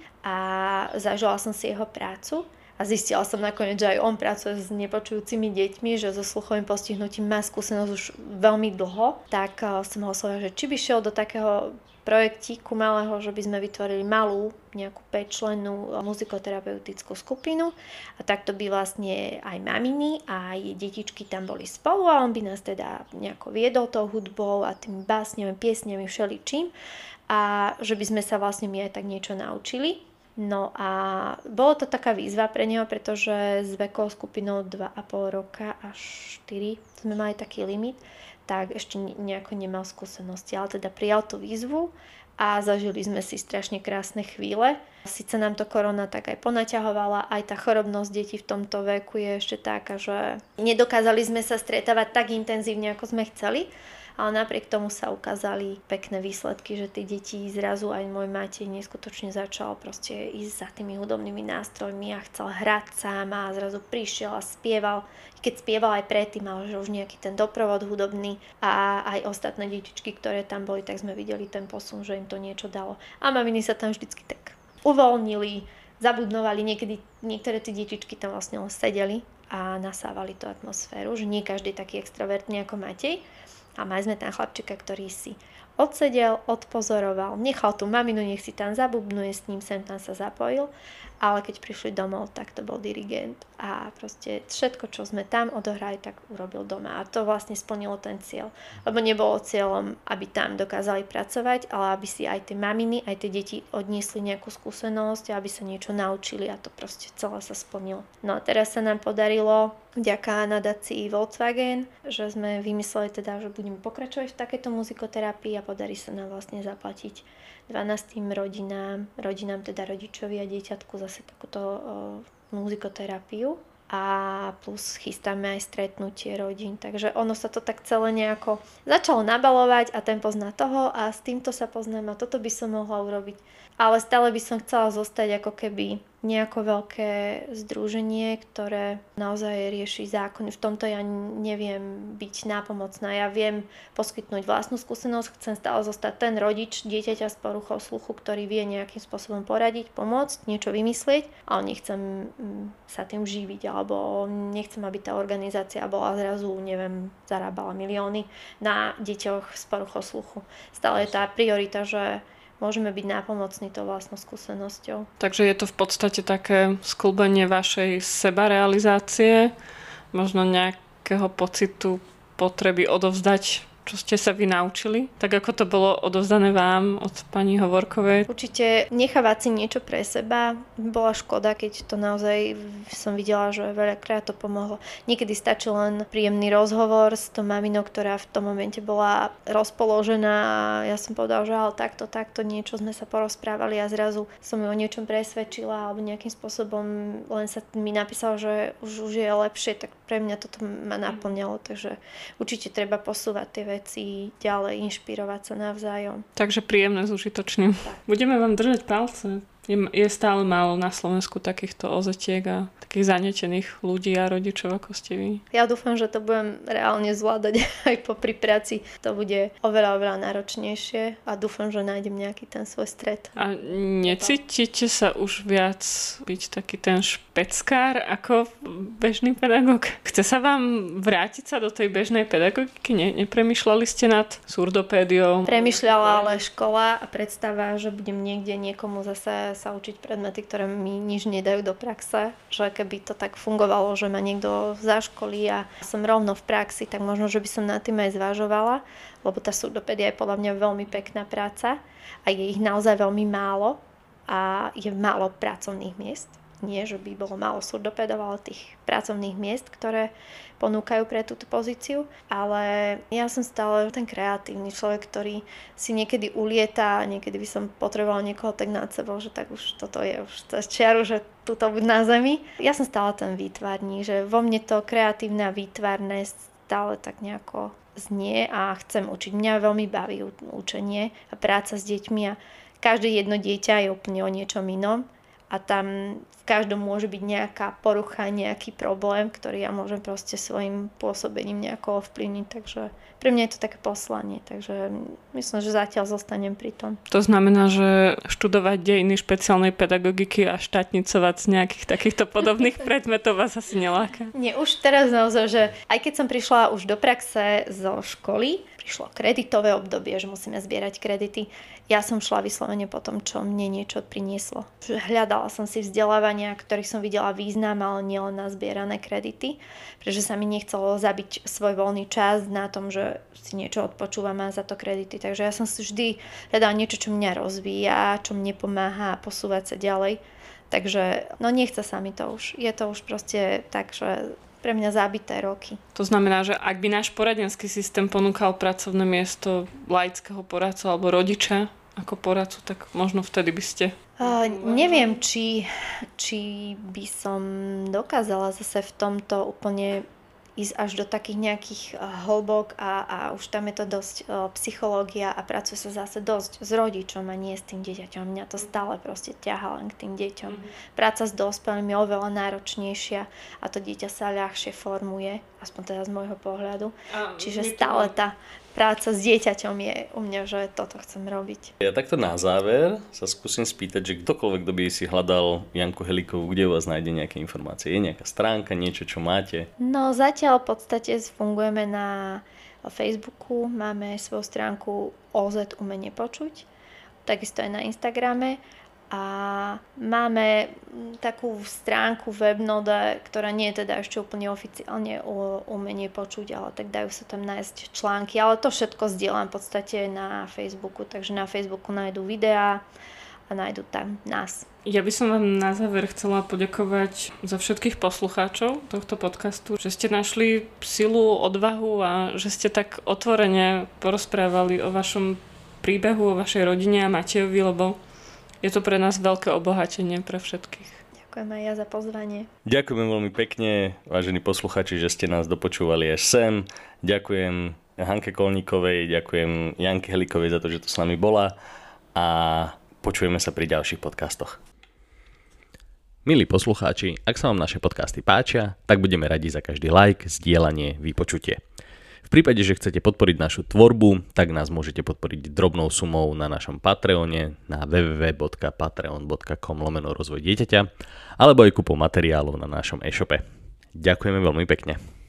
a zažila som si jeho prácu. A zistila som nakoniec, že aj on pracuje s nepočujúcimi deťmi, že so sluchovým postihnutím má skúsenosť už veľmi dlho. Tak som ho oslovila, že či by šiel do takého projektíku malého, že by sme vytvorili malú, nejakú päťčlennú muzikoterapeutickú skupinu. A takto by vlastne aj maminy, aj detičky tam boli spolu a on by nás teda nejako viedol tou hudbou a tými básňami, piesňami, všeličím. A že by sme sa vlastne my aj tak niečo naučili. No a bolo to taká výzva pre neho, pretože s vekovou skupinou dva a pol roka až štyri sme mali taký limit, tak ešte nejako nemal skúsenosti, ale teda prijal tú výzvu a zažili sme si strašne krásne chvíle. Sice nám to korona tak aj ponaťahovala, aj tá chorobnosť detí v tomto veku je ešte taká, že nedokázali sme sa stretávať tak intenzívne, ako sme chceli, ale napriek tomu sa ukázali pekné výsledky, že tie deti zrazu aj môj Matej neskutočne začal proste ísť za tými hudobnými nástrojmi a chcel hrať sám a zrazu prišiel a spieval. Keď spieval aj predtým, ale že už nejaký ten doprovod hudobný a aj ostatné detičky, ktoré tam boli, tak sme videli ten posun, že im to niečo dalo. A maminy sa tam vždycky tak uvoľnili, zabudnovali, niekedy niektoré tie detičky tam vlastne len sedeli a nasávali tú atmosféru, že nie každý taký extrovertný ako Matej. A mali sme tam chlapčika, ktorý si odsedel, odpozoroval, nechal tú maminu, nech si tam zabubnuje, s ním sem tam sa zapojil, ale keď prišli domov, tak to bol dirigent a proste všetko, čo sme tam odohrali, tak urobil doma a to vlastne splnilo ten cieľ, lebo nebolo cieľom, aby tam dokázali pracovať, ale aby si aj tie maminy, aj tie deti odniesli nejakú skúsenosť a aby sa niečo naučili a to proste celé sa splnilo. No a teraz sa nám podarilo vďaka nadácii Volkswagen, že sme vymysleli teda, že budeme pokračovať v takejto muzikoterapii a podarí sa nám vlastne zaplatiť dvanástym rodinám, rodinám teda rodičovi a dieťatku zase takúto o, muzikoterapiu a plus chystáme aj stretnutie rodín, takže ono sa to tak celé nejako začalo nabalovať a ten pozná toho a s týmto sa poznám a toto by som mohla urobiť, ale stále by som chcela zostať ako keby nejako veľké združenie, ktoré naozaj rieši zákony. V tomto ja neviem byť nápomocná. Ja viem poskytnúť vlastnú skúsenosť, chcem stále zostať ten rodič dieťaťa s poruchou sluchu, ktorý vie nejakým spôsobom poradiť, pomôcť, niečo vymyslieť, ale nechcem sa tým živiť, alebo nechcem, aby tá organizácia bola zrazu, neviem, zarábala milióny na deťoch s poruchou sluchu. Stále je tá priorita, že môžeme byť nápomocní tou vlastnou skúsenosťou. Takže je to v podstate také skĺbenie vašej sebarealizácie, možno nejakého pocitu potreby odovzdať, čo ste sa vy naučili, tak ako to bolo odovzdané vám od pani Hovorkovej. Určite nechávať si niečo pre seba bola škoda, keď to naozaj som videla, že veľakrát to pomohlo. Niekedy stačí len príjemný rozhovor s tou maminou, ktorá v tom momente bola rozpoložená a ja som povedala, že ale takto, takto niečo sme sa porozprávali a zrazu som ju o niečom presvedčila alebo nejakým spôsobom len sa mi napísala, že už, už je lepšie, tak pre mňa toto ma naplňalo, takže určite treba posúvať tie veci ďalej, inšpirovať sa navzájom. Takže príjemné s užitočným. Tak. Budeme vám držať palce. Je, je stále málo na Slovensku takýchto ozetiek a takých zanetených ľudí a rodičov, ako ste vy. Ja dúfam, že to budem reálne zvládať aj popri práci. To bude oveľa, oveľa náročnejšie a dúfam, že nájdem nejaký ten svoj stred. A necítite sa už viac byť taký ten špeckár ako bežný pedagóg? Chce sa vám vrátiť sa do tej bežnej pedagogiky? Ne, nepremýšľali ste nad surdopédiou? Premýšľala ale škola a predstava, že budem niekde niekomu zase sa učiť predmety, ktoré mi nič nedajú do praxe, že keby to tak fungovalo, že ma niekto zaškolí a som rovno v praxi, tak možno, že by som nad tým aj zvažovala, lebo tá surdopédia je podľa mňa veľmi pekná práca a je ich naozaj veľmi málo a je málo pracovných miest. Nie, že by bolo málo surdopédov, ale tých pracovných miest, ktoré ponúkajú pre túto pozíciu. Ale ja som stále ten kreatívny človek, ktorý si niekedy ulieta a niekedy by som potrebovala niekoho tak nad sebou, že tak už toto je už cez čiaru, že tuto buď na zemi. Ja som stále ten výtvarník, že vo mne to kreatívne a výtvarné stále tak nejako znie a chcem učiť. Mňa veľmi baví učenie a práca s deťmi a každé jedno dieťa je úplne o niečom inom. A tam v každom môže byť nejaká porucha, nejaký problém, ktorý ja môžem proste svojim pôsobením nejako ovplyvniť, takže pre mňa je to také poslanie, takže myslím, že zatiaľ zostanem pri tom. To znamená, že študovať dejiny špeciálnej pedagogiky a štátnicovať z nejakých takýchto podobných predmetov vás asi neláka? Nie, už teraz naozaj, že aj keď som prišla už do praxe zo školy, prišlo kreditové obdobie, že musíme zbierať kredity. Ja som šla vyslovene po tom, čo mne niečo prinieslo. Hľadala som si vzdelávania, ktorých som videla význam, ale nielen na zbierané kredity, pretože sa mi nechcelo zabiť svoj voľný čas na tom, že si niečo odpočúvam a za to kredity. Takže ja som si vždy hľadala niečo, čo mňa rozvíja, čo mne pomáha posúvať sa ďalej. Takže no nechce sa mi to už. Je to už proste tak, že pre mňa zabité roky. To znamená, že ak by náš poradenský systém ponúkal pracovné miesto laického poradcu alebo rodiča ako poradcu, tak možno vtedy by ste... Uh, neviem, či, či by som dokázala zase v tomto úplne ísť až do takých nejakých hlbok a, a už tam je to dosť uh, psychológia a pracuje sa zase dosť s rodičom a nie s tým dieťaťom. Mňa to stále proste ťahá len k tým deťom. Mm-hmm. Práca s dospelými je oveľa náročnejšia a to dieťa sa ľahšie formuje, aspoň teda z môjho pohľadu. A Čiže stále tá práca s dieťaťom je u mňa, že toto chcem robiť. Ja takto na záver sa skúsim spýtať, že ktokoľvek, kto by si hľadal Janku Helikovú, kde u vás nájde nejaké informácie? Je nejaká stránka, niečo, čo máte? No zatiaľ v podstate fungujeme na Facebooku, máme svoju stránku ó zet Umenie počuť, takisto aj na Instagrame. A máme takú stránku Webnode, ktorá nie je teda ešte úplne oficiálne o umenie počuť, ale tak dajú sa tam nájsť články. Ale to všetko zdieľam v podstate na Facebooku, takže na Facebooku nájdú videá a nájdú tam nás. Ja by som vám na záver chcela poďakovať za všetkých poslucháčov tohto podcastu, že ste našli silu, odvahu a že ste tak otvorene porozprávali o vašom príbehu, o vašej rodine a Matejovi, lebo je to pre nás veľké obohatenie pre všetkých. Ďakujem aj ja za pozvanie. Ďakujem veľmi pekne, vážení posluchači, že ste nás dopočúvali až sem. Ďakujem Hanke Kolníkovej, ďakujem Janke Helikovej za to, že tu s nami bola a počujeme sa pri ďalších podcastoch. Milí poslucháči, ak sa vám naše podcasty páčia, tak budeme radi za každý like, zdieľanie, vypočutie. V prípade, že chcete podporiť našu tvorbu, tak nás môžete podporiť drobnou sumou na našom Patreone na w w w bodka patreon bodka com lomeno rozvoj dieťaťa alebo aj kúpou materiálov na našom e-shope. Ďakujeme veľmi pekne.